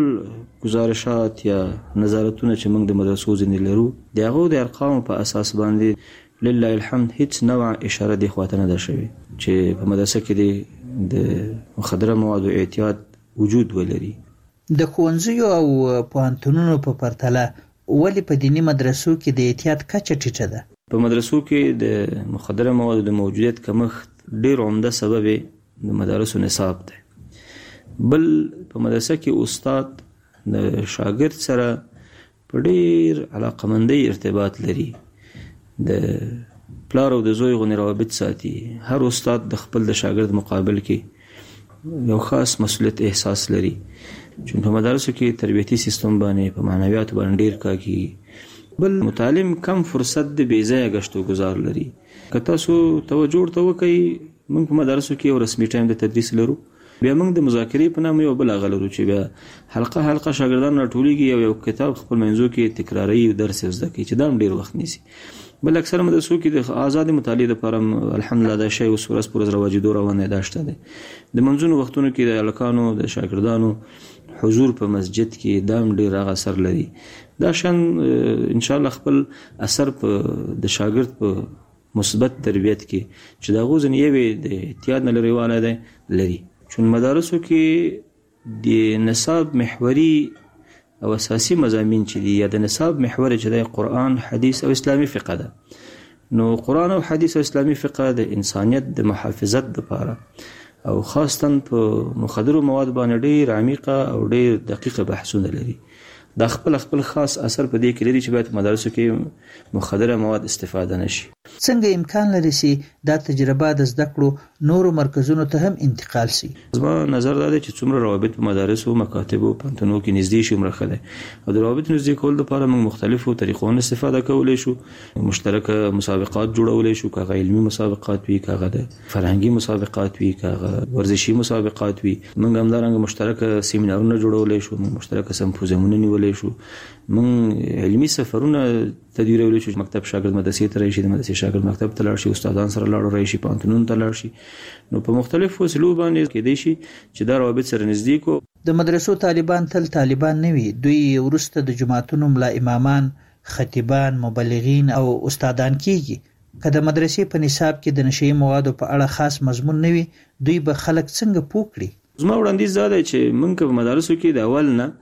گزارشات یا نظارتونه چې موږ د مدرسو ځینې لرو دغه د ارقام په اساس باندې لله الحمد هیڅ نوع اشاره دی خواته نه ده شوې چې په مدرسه کې د مخدره موادو اعتیاد وجود ولري. د ښوونځیو او پوهنتونونو په پرتله ولې په دینی مدرسو کې د اعتیاد کچه ټیټه ده؟ په مدرسو کې د مخدره موادو د موجودیت کمښت ډیر عمده سبب د مدارسو نصاب دی. بل په مدرسه کې استاد د شاګرد سره په ډیر علاقمندۍ ارتباط لري، د پلار او د زوی غونې روابط ساتي. هر استاد د خپل د شاګرد مقابل کې یو خاص مسؤلیت احساس لري، چون په مدارسو کې تربیتي سیستم باندې په معنویاتو باندې ډیر کار کوي. بل متعلم کم فرصت د بې ځایه ګشت و ګذار لري. که تاسو توجه ورته وکئ، موږ په مدارسو کې یو رسمي ټایم د تدریس لرو، بیا موږ د مذاکرې په نامه یو بل هغه لرو چې بیا حلقه شاګردان راټولیږي، یو کتاب خپل منځو کې تکراروي او درس زده کوي چې دا هم ډیر وخت نیسي. بل اکثر مدرسو کې د آزاد مطالعې لپاره الحمدلله دا شی اوس ورځ پر ورځ رواجېدو روانه ده شته دی. د منځونو وختونو کې د هلکانو د شاګردانو حضور په مسجد کې دا هم ډیر هغه اثر لري. دا شان انشاءالله خپل اثر په د شاګرد په مثبت تربیت کې چې دا غوځن یوې د اعتیاد نه لريواله ده لري. چون مدارسو کې د نصاب محوري او اساسي مضامین چې دي یا د نصاب محور چې د قرآن، حدیث او اسلامي فقه ده، نو قرآن او حدیث او اسلامي فقه د انسانیت د محافظت لپاره او خاصتا په مخدرو مواد باندې ډیر عمیقه او ډیر دقیقه بحثونه لري. دا خپل خاص اثر په دې کې لري چې باید مدارسو کې مخدره مواد استفاده نشي. څنګه امکان لري چې دا تجربه د زده کړو نورو مرکزونو ته هم انتقال شي؟ زما نظر دا دی چې څومره روابط په مدارسو، مکاتبو، پوهنتونونو کې نږدې شي عمره ښه دی. او د روابط نږدې کولو لپاره موږ مختلفو طریقو نه استفاده کولی شو. مشترکه مسابقات جوړولی شو، که هغه علمي مسابقات وي، که هغه د فرهنګي مسابقات وي، که هغه ورزشي مسابقات وي. موږ همدارنګه مشترکه سیمینارونه جوړولی شو، موږ مشترکه سمپوزیمونه نیولی شو، موږ علمي سفرونه تدویرولی شو. مکتب شاګرد مدرسې ته راشي، د مدرسې شاګرد مکتب ته لاړ شي، استادان سره لاړ راشي، پوهنتونونو ته لاړ شي. نو په مختلفو وسیلو باندې کېدای شي چې دا روابط سره نږدې کو. د مدرسو طالبان تل طالبان نه وي، دوی وروسته د جماعتونو ملا امامان، خطیبان، مبلغین او استادان کیږي. که د مدرسې په نصاب کې د نشئی موادو په اړه خاص مضمون نه وي، دوی به خلک څنګه پوه کړي؟ زما وړاندیز دا دی چې موږ په مدارسو کې د اول نه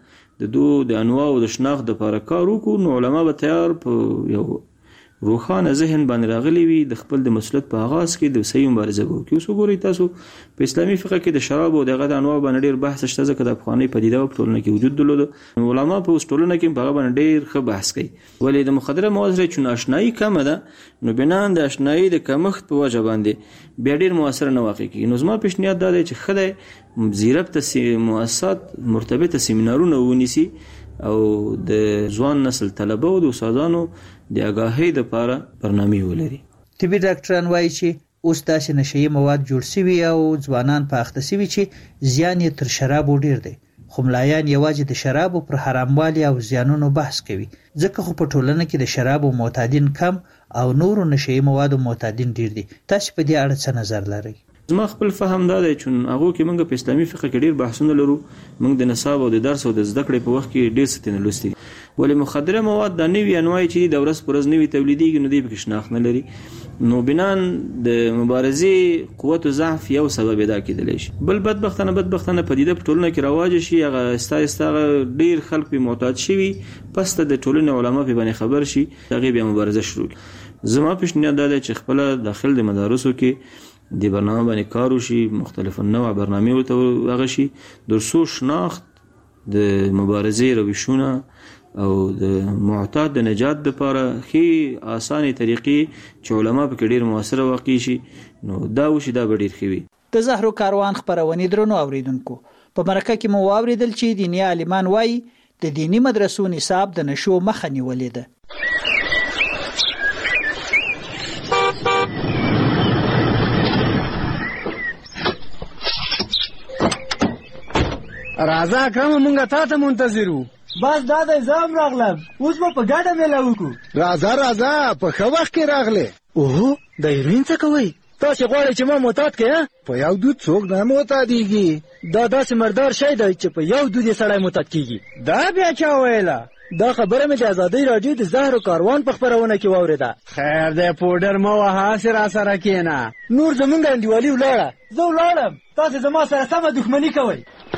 د انواع او د شناخت لپاره کار وکړو، نو علما به تیار په یو روښانه ذهن باندې راغلي وي د خپل د مسلط په آغاز کې د صحیح مبارزه وکړي. اوس وګورئ تاسو په اسلامي فقه کې د شراب او دغه د انواع باندې ډیر بحث شته، ځکه د افغاني پدیده په ټولنه کې وجود درلود. علما په اوس ټولنه کې په هغه باندې ډیر ښه بحث کوي. ولې د مخدره مواد سره چې آشنایي کمه ده، نو بنا د آشنایي د کمښت په وجه باندې بیا ډیر موثر نه واقع کیږي. نو زما پیشنهاد دا دی چې خدای زیربط مؤسسات مرتبطه سیمینارونه ونیسي او د ځوان نسل طلبه او د استادانو د آگاهۍ لپاره برنامه ولري. طبي ډاکټران وایي چې اوس داسې نشئی مواد جوړ شوي او ځوانان په اخته شوي چې زیان یې تر شرابو ډیر دی. خو ملایان یوازې د شرابو پر حراموالي او زیانونو بحث کوي، ځکه خو په ټولنه کې د شرابو معتادین کم او نورو نشئی موادو معتادین ډیر دي. تاسو په دې اړه څه نظر لرئ؟ زما خپل فهم دا دی چې هغه کې موږ په اسلامي فقه کې ډیر بحثونه لرو. موږ د نصاب او د درس او د زده کړې په وخت کې ډیر ستنه لوستي. ولې مخدره مواد د نوې انواع چې د ورځ پر ورځ نوې تولیدېږي، نو دې په شناخت نه لري. نو بنان د مبارزې قوت او ضعف یو سبب دا کېدلی شي. بل بدبختانه پدیده په ټولنه کې رواج شي، هغه استا ډیر خلک په معتاد شي، پس ته د ټولنې علما په باندې خبر شي، هغه بیا مبارزه شروع کړي. زما پیشنهاد دا دی چې خپل داخل د مدارسو کې د برنامه باندې کار وشي، مختلف نوع برنامه ورته هغه شي، درسو شناخت د مبارزې روشونه او د معتاد د نجات لپاره خې اسانه طریقې چې علما په ډیر موثر واقع شي، نو دا وشي، دا ډیر ښه وي. د زهرو کاروان خبرونه درنو اوریدونکو، په مرکه کې مو واوریدل چې دیني عالمان وایي د دینی مدرسو نصاب د نشو مخه نیولې ده. راځه اکرم، مونږه تا ته منتظرو. بس دا د زام راغلم، اوس به په ګډه میله وکړو. راځه په ښه وخت کې راغلی. اوهو د هیروین څه کوئ؟ تاسې غواړئ چې ما معتاد کړئ؟ په یو دود څوک نه معتادېږي. دا داسې مردار شی دی چې په یو دود یې سړی معتاد کېږي. دا بیا چا ویله؟ دا خبره مې د ازادۍ راډیو د زهرو کاروان په خپرونه کې واورېده. خیر دی پوډر مه وهه هسې راسره کښېنه. نور زمونږ انډیوالي ولاړه، زه ولاړم، تاسې زما سره سمه دښمني کوئ.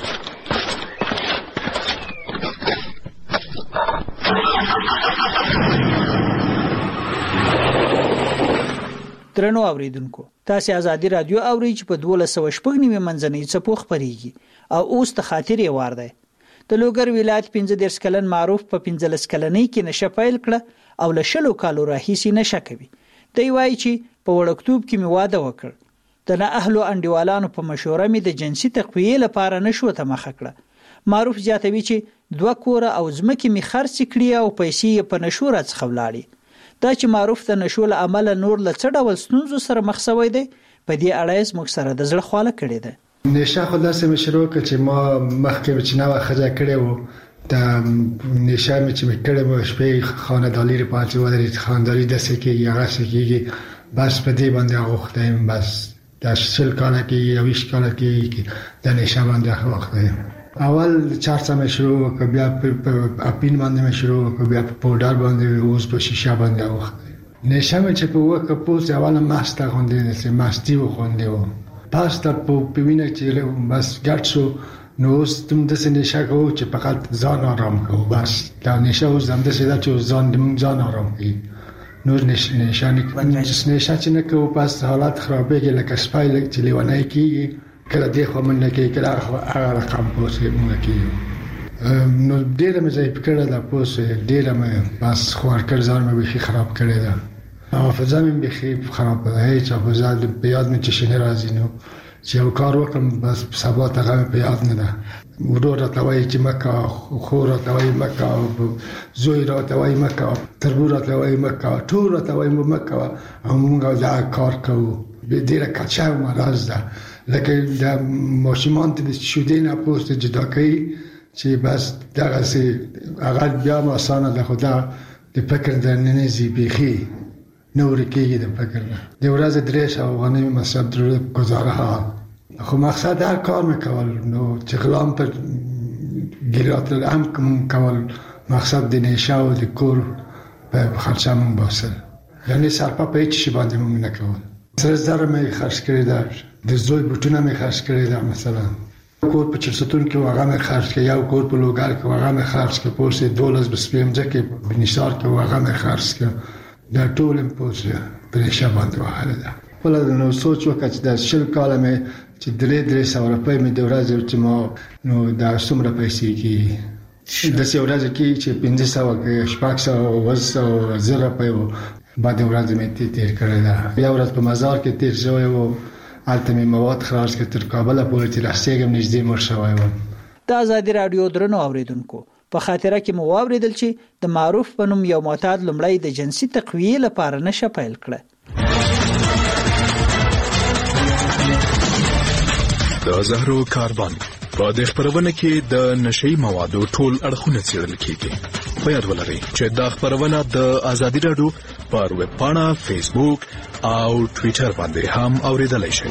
درنو اوریدونکو، تاسې ازادي رادیو اورئ چې په 1290 منځنۍ څپو خپرېږي او اوس د خاطرې وار دی. د لوګر ولایت 15 کلن معروف په 15 کلنۍ کې نشه پیل کړه او له 20 کالو راهیسې نشه کوي. دی وایي چې په وړکتوب کې مې واده وکړ، د نه اهلو انډیوالانو په مشوره مې د جنسي تقویې لپاره نشو ته مخه کړه. معروف زیاتوي چې 2 کوره او ځمکې مې خرڅ کړې او پیسې یې په نشو راڅخه ولاړې. دا چې معروف د نشو له امله نور له څه ډول ستونزو سره مخ شوی دی، په دې اړه یې موږ سره د زړه خواله کړې ده. نشه خو داسې مې شروع کړ چې ما مخکې چې نوه ښځه کړې وه، د نشه مې چې مې کړې وه شپې خاندالي پاتې ودرېد، خاندالي داسې کېږي هغسې کېږي، بس په دې باندې اغوښتی یم. بس د 20 کاله کېږي 20 کاله کېږي د نشه باندې اغوښتی یم. اول چارڅه مې شروع وکړ، بیا په اپین باندې مې شروع وکړ، بیا په پوډر باندې، اوس په شیشه باندې اغوښتی. نشه مې چې په وکړ پوس اوله مسته غوندې داسې مستي غوندې وه، پس ته په وینه چې بس ګډ شو، نو اوس داسې نشه کوو چې فقط ځان آرام کوو. بس دا نشه اوس همداسې ده چې ځان آرام کوي، نور نشه چې نه کوو. پس حالت خرابېږي لکه سپی چې لیونی کېږي، کله دې خوا منډه کوي، کله هغه رقم پوس مونږ کېږو. نو ډېره مې ضعیف کړې ده پوس، ډېره مې بس خوار کړ، ځان مې بیخي خراب کړی ده، حافظه مې بیخي خراب ده، هیڅ حافظه په یاد مې چې شنه راځي. نو چې یو کار وکړم بس سبا ته هغه په یاد نه ده. ورور راته وایي چې مه کوه، خور راته وایي مه کوه، زوی راته وایي مه کوه، تربور راته وایي مه کوه، ټول راته وایي مه کوه، او موږ دا کار کوو. ډېره کچه او مرض ده، لکه د ماشومان ته د شیدې نه پوست جدا کوي چې بس دغسې هغه بیا هم اسانه ده، خو دا د فکر دننه ځي بیخي نه ورکېږي د فکر نه. د ورځې 300 افغانۍ مصرف ضرورت ګزاره حال، خو مقصد هر کار مې کول، نو چې غلام پر ګیرات هم کول، مقصد د نشه او د کور په خرچه مونږ باسل، یعنی سرپا په هیڅ شي باندې مونږ نه کول. سره زره مې خرڅ کړی ده، د زوی بوټونه مې خرڅ کړی ده، مثلا کور په چرستون کې هغه مې خرڅ کړ، یو کور په لوګر کې هغه مې خرڅ کړ، پوس 12 بسپیم ځکه په نثار کې هغه مې خرڅ کړ. دا ټول پوس په نشه باندې وهله ده. ولا نو سوچ وکړ چې د 20 کاله مې چې 300 روپۍ مې د ورځې چې ما نو دا څومره پیسې کېږي، د ورځې کې چې 500 کې 600 او 1000 روپۍ و، بعد ورځ مې تیر کړی ده. بیا ورځ په مزار کې تیر شوی و، هلته مې مواد خلاص کړ، تر کابل پورې چې رسېږم نږدې مړ شوی وم. د ازادي رادیو درنو اوریدونکو، په خاطره کې مو واوریدل چې د معروف په نوم یو معتاد لومړی د جنسي تقویې لپاره نشه پیل کړه. د زهرو کاروان په دې خبرونه کې د نشئی موادو ټول اړخونه څېړل کیږي. په یاد ولرئ چې دا خبرونه د ازادي رادیو پر ویب پاڼه، فیسبوک او ټوئیټر باندې هم اوریدلای شئ.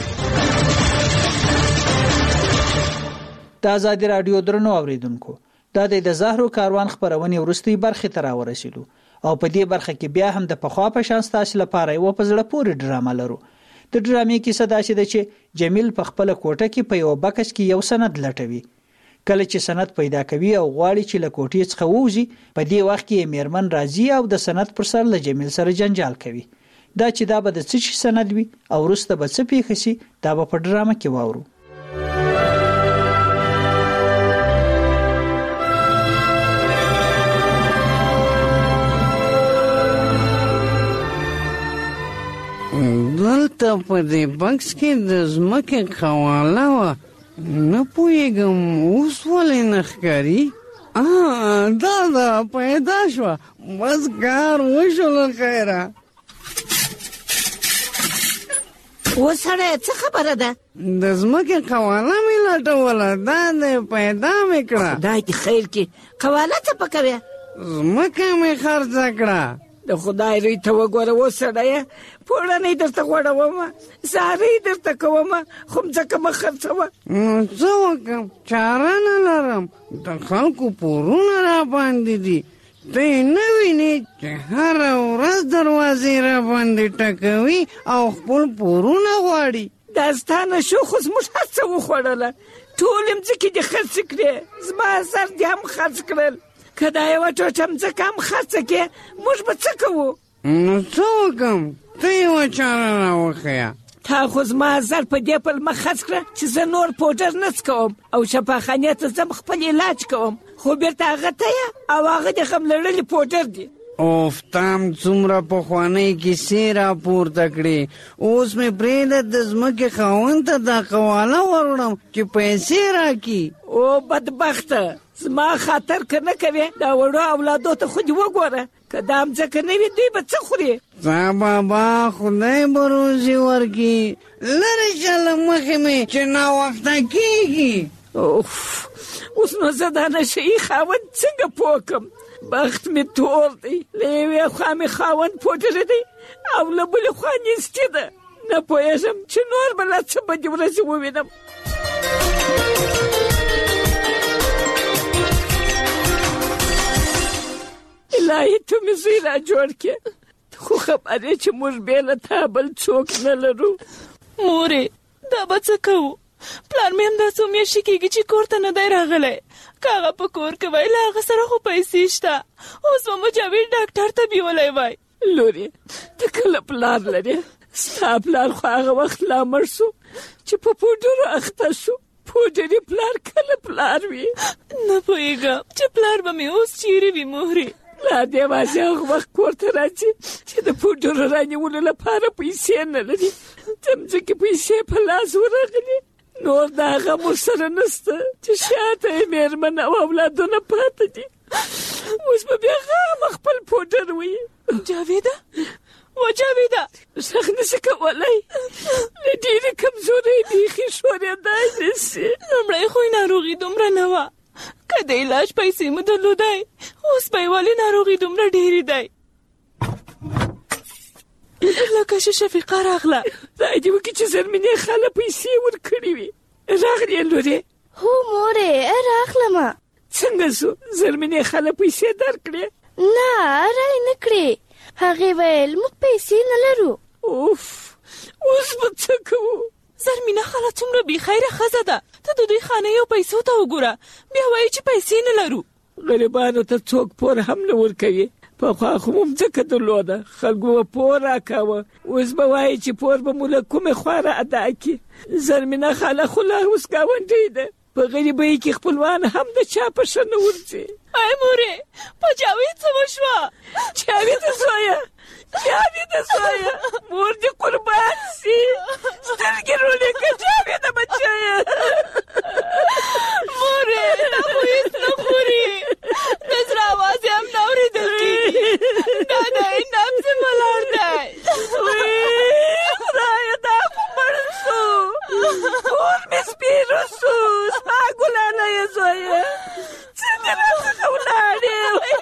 د ازادي رادیو درنو اوریدونکو، دا د زهرو کاروان خبرونه ورستۍ برخه ته راورسېدو او په دې برخه کې بیا هم د پخوا په شان ستاسو لپاره یو په زړه پورې ډرامه لرو. د ډرامې کیسه داسې ده چې جمیل په خپل کوټه کې په یو بکس کې یو سند لټوي. کله چې سند پیدا کوي او غواړي چې له کوټې څخه ووځي، په دې وخت کې میرمن راځي او د سند پر سر له جمیل سره جنجال کوي. دا چې دا به د څه شي سند وي او وروسته به څه پیښ شي، دا به په ډرامه کې واورو. دلته په دې بکس کې د ځمکې قواله وه، نه پوهېږم اوس ولې نه ښکاري. دا پیدا شوه، بس کار وشو له خیره. اوس سړی څه خبره ده؟ د ځمکې قواله مې لټوله، دا دې پیدا مې کړه. خدای دې خیر کړي. قواله څه پکوې؟ ځمکه مې خرڅه کړه. د خدای روی ته وګوره، اوس سړیه پوړنۍ درته غوړومه، زارۍ درته کومه، خو مځکه مه خرڅوه. څه وکړم؟ چاره نه لرم، د خلکو پورونه را باندې دي، ته نه وینې چې هره ورځ دروازې را باندې ټکوي او خپل پورونه غواړي. دا ستا نه شو خو زموږ هر څه وخوړله، ټول مځکې دې خرڅ کړې، زما زر دې هم خرڅ کړل. که دا یوه ټوټه مځکه هم خرڅه کړې موږ به څه کوو؟ نو څه وکړم؟ ته یوه چاره راوښیه. تا خو زما زر په دې پلمه خرڅ کړه چې زه نور پوډر نه څکوم او شفاخانې ته ځم خپل علاج کوم، خو بیرته هغه ته یې او هغه د غم لړلي پوډر دي. اوف تام څومره پخوانۍ کیسې راپورته کړې، اوس مې پرېږده د ځمکې خاوند ته دا قواله وروړم چې پیسې راکړي. او بدبخته، زما خاطر که نه کوې دا وړو اولادو ته خو دې وګوره، که دا مځکه نه وي دوی به څه خوري؟ تا بابا خدای به روزي ورکړي، لرې شه له مخې مې چې ناوخته کېږي. اوف، اوس نو زه دا نشهیي خاوند څنګه پوه کړم؟ بخت مې تور دی، له یوې خوا مې خاوند پوډر دی او له بلې خوا نیستي ده. نه پوهېږم چې نور به لا څه بدې ورځې ووینم. الهي ته مې زوی را جوړ کړې، خو خبرې چې موږ بې له تا بل څوک نه لرو. مورې دا به څه کوو؟ پلار مې همدا څو میاشتې کېږي چې کور ته نه دی راغلی، که هغه په کور کې وای له هغه سره خو پیسې شته، اوس به مجاور ډاکټر ته بیولی وای. لورې ته کله پلار لرې؟ ستا پلار خو هغه وخت لا مړ شو چې په پوډرو اخته شو. پوډري پلار کله پلار وي؟ نه پوهېږم چې پلار به مې اوس چیرې وي مورې. پلار دې یوازې هغه وخت کور ته راځي چې د پوډرو رانیولو لپاره پیسې نه لري. د مځکې پیسې په لاس ورغلي، نور د هغه مور سره نسته چې شاته یې مېرمن او اولادونه پاته دي. اوس به بیا غم خپل پوډر وي. جاویده و جاویده غږ نشي کولی، له ډېرې کمزورۍ بیخي ښورېدای نشي. لومړی خو یې ناروغي دومره نه وه، که د علاج پیسې مو درلودی اوس به یې ولې ناروغي دومره ډېرې دی؟ لکه چې شفیقه راغله. خدای دې وکړي چې زرمینې خاله پیسې ورکړې وي. راغلې لورې؟ هو مورې راغلمه. څنګه شو؟ زرمینې خاله پیسې درکړې؟ نه رای نه کړې، هغې ویل موږ پیسې نه لرو. اوف، اوس به څه کوو؟ زرمینه خاله څومره بېخیره ښځه ده، ته د دوی خانې او پیسو ته وګوره، بیا وایي چې پیسې نه لرو. غریبانو ته څوک پور هم نه ورکوي. پخوا خو مو مځکه درلوده، خلکو به پور راکاوه، اوس به وایي چې پور به مو له کومې خوا را ادا کړي. زرمینه خاله خو لا اوس ګاونډۍ ده، په غریبۍ کې خپلوان هم د چا په ښه نه ورځي. ای مورې په جاوید څه وشوه؟ جاویده زویه، جاویده زویه، مور دې قربان سي، سترګې رولې که جاویده بچیه. مورې دا خو هېڅ نه خوري، د زړه آواز یې هم نه اورېدل کېږي، دا د نبض یې ولاړ دی. خدایه دا خو مړ شو، ټول مې سپېره شو. ستا ګلانه یې زویه، څنګه راڅخه ولاړې؟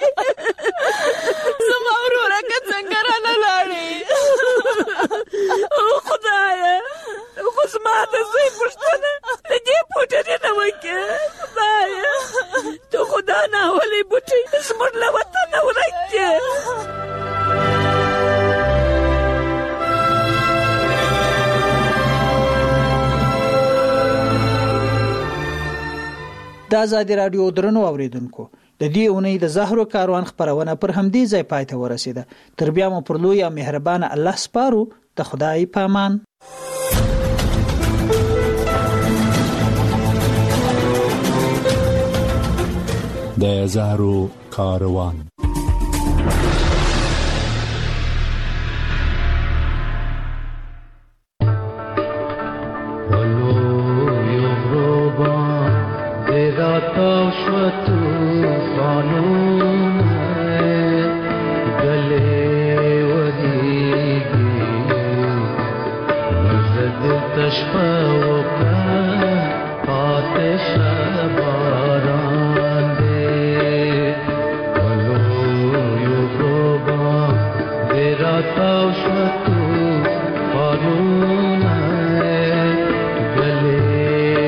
زما وروره که څنګه رانه لاړې؟ خدایه خو زما د زوی پوښتنه د دې پوډرې نه وکړه. خدایه ته خو دا ناولې بوټي زموږ له وطنه ورک کړې. د ازادي راډیو درنو اوریدونکو، د دې اونۍ د زهرو کاروان خبرونه پر همدې ځای پای ته ورسیده. تر بیا مو پر لوی او مهربانه الله سپارو. د خدای پامان. د زهرو کاروان.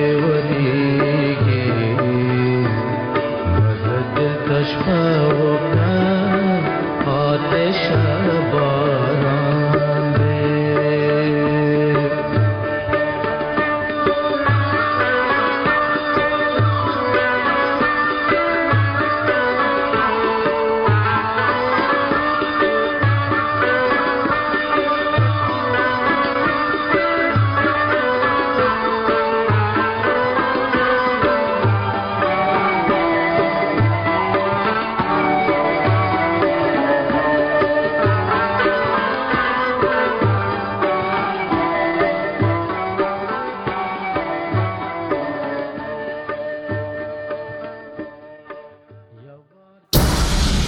Tashpa